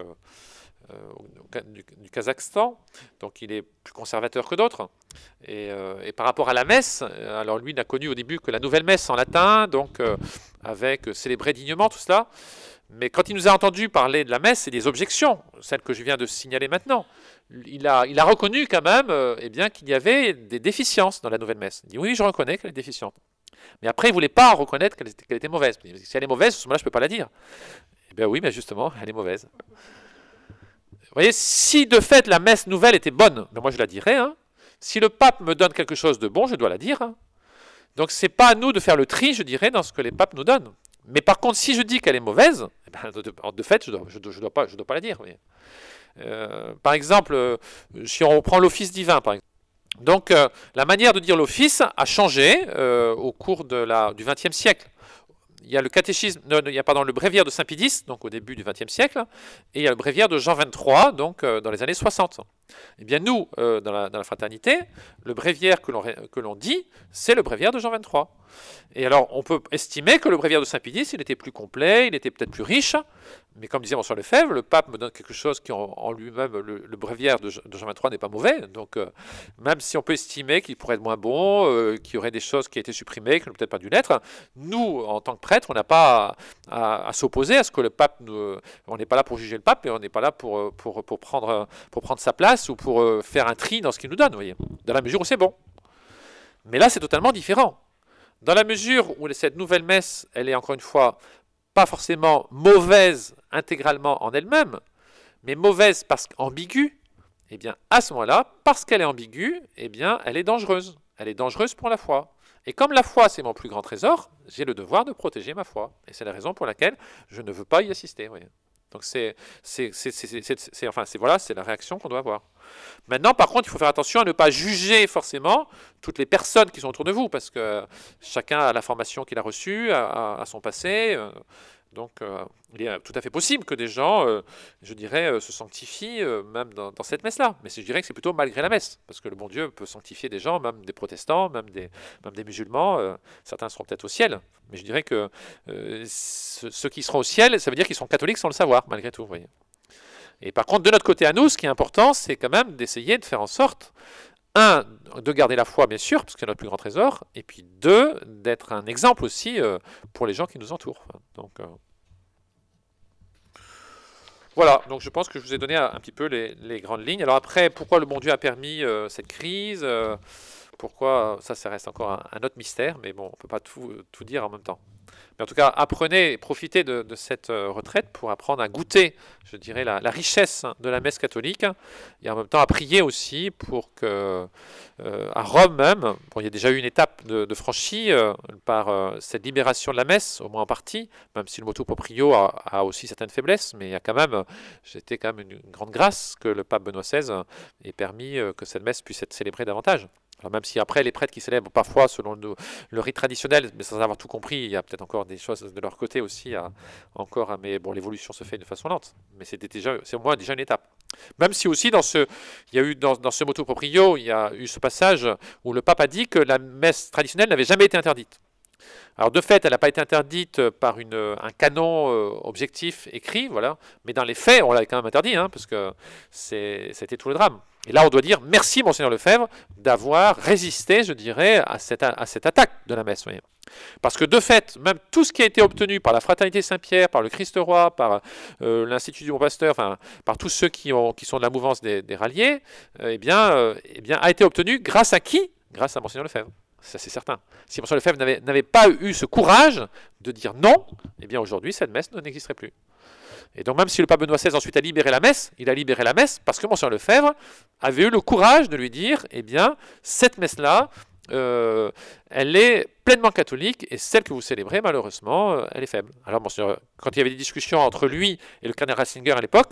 du Kazakhstan, donc il est plus conservateur que d'autres. Et par rapport à la messe, alors lui n'a connu au début que la nouvelle messe en latin, donc avec célébrer dignement tout cela. Mais quand il nous a entendu parler de la messe et des objections, celles que je viens de signaler maintenant, il a reconnu quand même eh bien, qu'il y avait des déficiences dans la nouvelle messe. Il dit oui, je reconnais qu'elle est déficiente. Mais après, il ne voulait pas reconnaître qu'elle était mauvaise. Si elle est mauvaise, à ce moment-là, je ne peux pas la dire. Eh bien oui, mais justement, elle est mauvaise. Vous voyez, si de fait la messe nouvelle était bonne, ben moi je la dirais. Hein. Si le pape me donne quelque chose de bon, je dois la dire. Hein. Donc ce n'est pas à nous de faire le tri, je dirais, dans ce que les papes nous donnent. Mais par contre, si je dis qu'elle est mauvaise, eh ben, de fait, je dois pas la dire. Par exemple, si on reprend l'office divin, par exemple. Donc la manière de dire l'office a changé au cours du XXe siècle. Il y a le bréviaire de Saint Pie X, donc au début du XXe siècle, et il y a le bréviaire de Jean XXIII, donc dans les années 60. Eh bien nous, dans la fraternité, le bréviaire que l'on dit, c'est le bréviaire de Jean 23. Et alors, on peut estimer que le bréviaire de Saint-Pédis, il était plus complet, il était peut-être plus riche, mais comme disait François Lefebvre, le pape me donne quelque chose qui en lui-même, le bréviaire de Jean 23 n'est pas mauvais, donc même si on peut estimer qu'il pourrait être moins bon, qu'il y aurait des choses qui aient été supprimées, qui n'ont peut-être pas dû l'être, nous, en tant que prêtres, on n'a pas à s'opposer à ce que le pape, on n'est pas là pour juger le pape, et on n'est pas là pour prendre sa place ou pour faire un tri dans ce qu'il nous donne, vous voyez, dans la mesure où c'est bon. Mais là, c'est totalement différent. Dans la mesure où cette nouvelle messe, elle est encore une fois pas forcément mauvaise intégralement en elle-même, mais mauvaise parce qu'ambiguë, eh bien à ce moment-là, parce qu'elle est ambiguë, eh bien elle est dangereuse. Elle est dangereuse pour la foi. Et comme la foi, c'est mon plus grand trésor, j'ai le devoir de protéger ma foi. Et c'est la raison pour laquelle je ne veux pas y assister. Voyez. Donc voilà, c'est la réaction qu'on doit avoir. Maintenant, par contre, il faut faire attention à ne pas juger forcément toutes les personnes qui sont autour de vous, parce que chacun a la formation qu'il a reçue, a son passé. Donc, il est tout à fait possible que des gens, je dirais, se sanctifient même dans cette messe-là. Mais je dirais que c'est plutôt malgré la messe, parce que le bon Dieu peut sanctifier des gens, même des protestants, même des musulmans. Certains seront peut-être au ciel, mais je dirais que ceux qui seront au ciel, ça veut dire qu'ils sont catholiques sans le savoir, malgré tout. Vous voyez. Et par contre, de notre côté à nous, ce qui est important, c'est quand même d'essayer de faire en sorte, un, de garder la foi, bien sûr, parce que c'est notre plus grand trésor, et puis deux, d'être un exemple aussi pour les gens qui nous entourent. Donc, voilà, donc je pense que je vous ai donné un petit peu les grandes lignes. Alors après, pourquoi le bon Dieu a permis cette crise pourquoi, ça reste encore un autre mystère, mais bon, on ne peut pas tout dire en même temps. Mais en tout cas, apprenez et profitez de cette retraite pour apprendre à goûter, je dirais, la richesse de la messe catholique, et en même temps à prier aussi pour que, à Rome même, bon, il y a déjà eu une étape de franchie par cette libération de la messe, au moins en partie, même si le motu proprio a aussi certaines faiblesses, mais il y a quand même, c'était quand même une grande grâce que le pape Benoît XVI ait permis que cette messe puisse être célébrée davantage. Alors même si après les prêtres qui célèbrent parfois selon le rite traditionnel, mais sans avoir tout compris, il y a peut-être encore des choses de leur côté aussi mais bon, l'évolution se fait de façon lente. Mais c'est au moins déjà une étape. Même si aussi il y a eu dans ce motu proprio, il y a eu ce passage où le pape a dit que la messe traditionnelle n'avait jamais été interdite. Alors de fait, elle n'a pas été interdite par un canon objectif écrit, voilà. Mais dans les faits, on l'a quand même interdit, parce que c'était tout le drame. Et là, on doit dire merci, Monseigneur Lefebvre, d'avoir résisté, je dirais, à cette attaque de la messe. Voyez. Parce que de fait, même tout ce qui a été obtenu par la Fraternité Saint-Pierre, par le Christ-Roi, par l'Institut du Bon Pasteur, enfin, par tous ceux qui sont de la mouvance des ralliés, a été obtenu grâce à qui? Grâce à Monseigneur Lefebvre. Ça, c'est certain. Si Monseigneur Lefebvre n'avait pas eu ce courage de dire non, eh bien aujourd'hui, cette messe n'existerait plus. Et donc même si le pape Benoît XVI ensuite a libéré la messe, il a libéré la messe parce que Monseigneur Lefebvre avait eu le courage de lui dire, eh bien, cette messe-là, elle est pleinement catholique et celle que vous célébrez, malheureusement, elle est faible. Alors, quand il y avait des discussions entre lui et le cardinal Ratzinger à l'époque,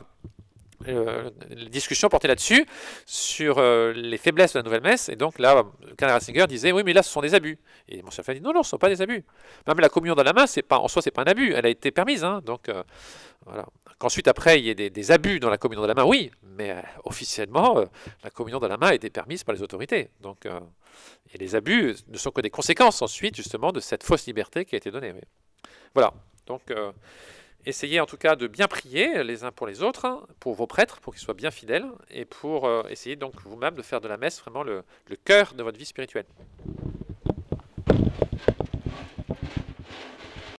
les discussions portaient là-dessus, sur les faiblesses de la nouvelle messe, et donc là, le cardinal Ratzinger disait, oui, mais là, ce sont des abus. Et Monseigneur Lefebvre dit, non, ce ne sont pas des abus. Même la communion dans la main, en soi, ce n'est pas un abus, elle a été permise, donc voilà. Qu'ensuite, après, il y ait des abus dans la communion de la main, oui, mais officiellement, la communion de la main a été permise par les autorités. Donc, et les abus ne sont que des conséquences ensuite, justement, de cette fausse liberté qui a été donnée. Oui. Voilà. Donc, essayez en tout cas de bien prier les uns pour les autres, pour vos prêtres, pour qu'ils soient bien fidèles, et pour essayer donc vous-même de faire de la messe vraiment le cœur de votre vie spirituelle.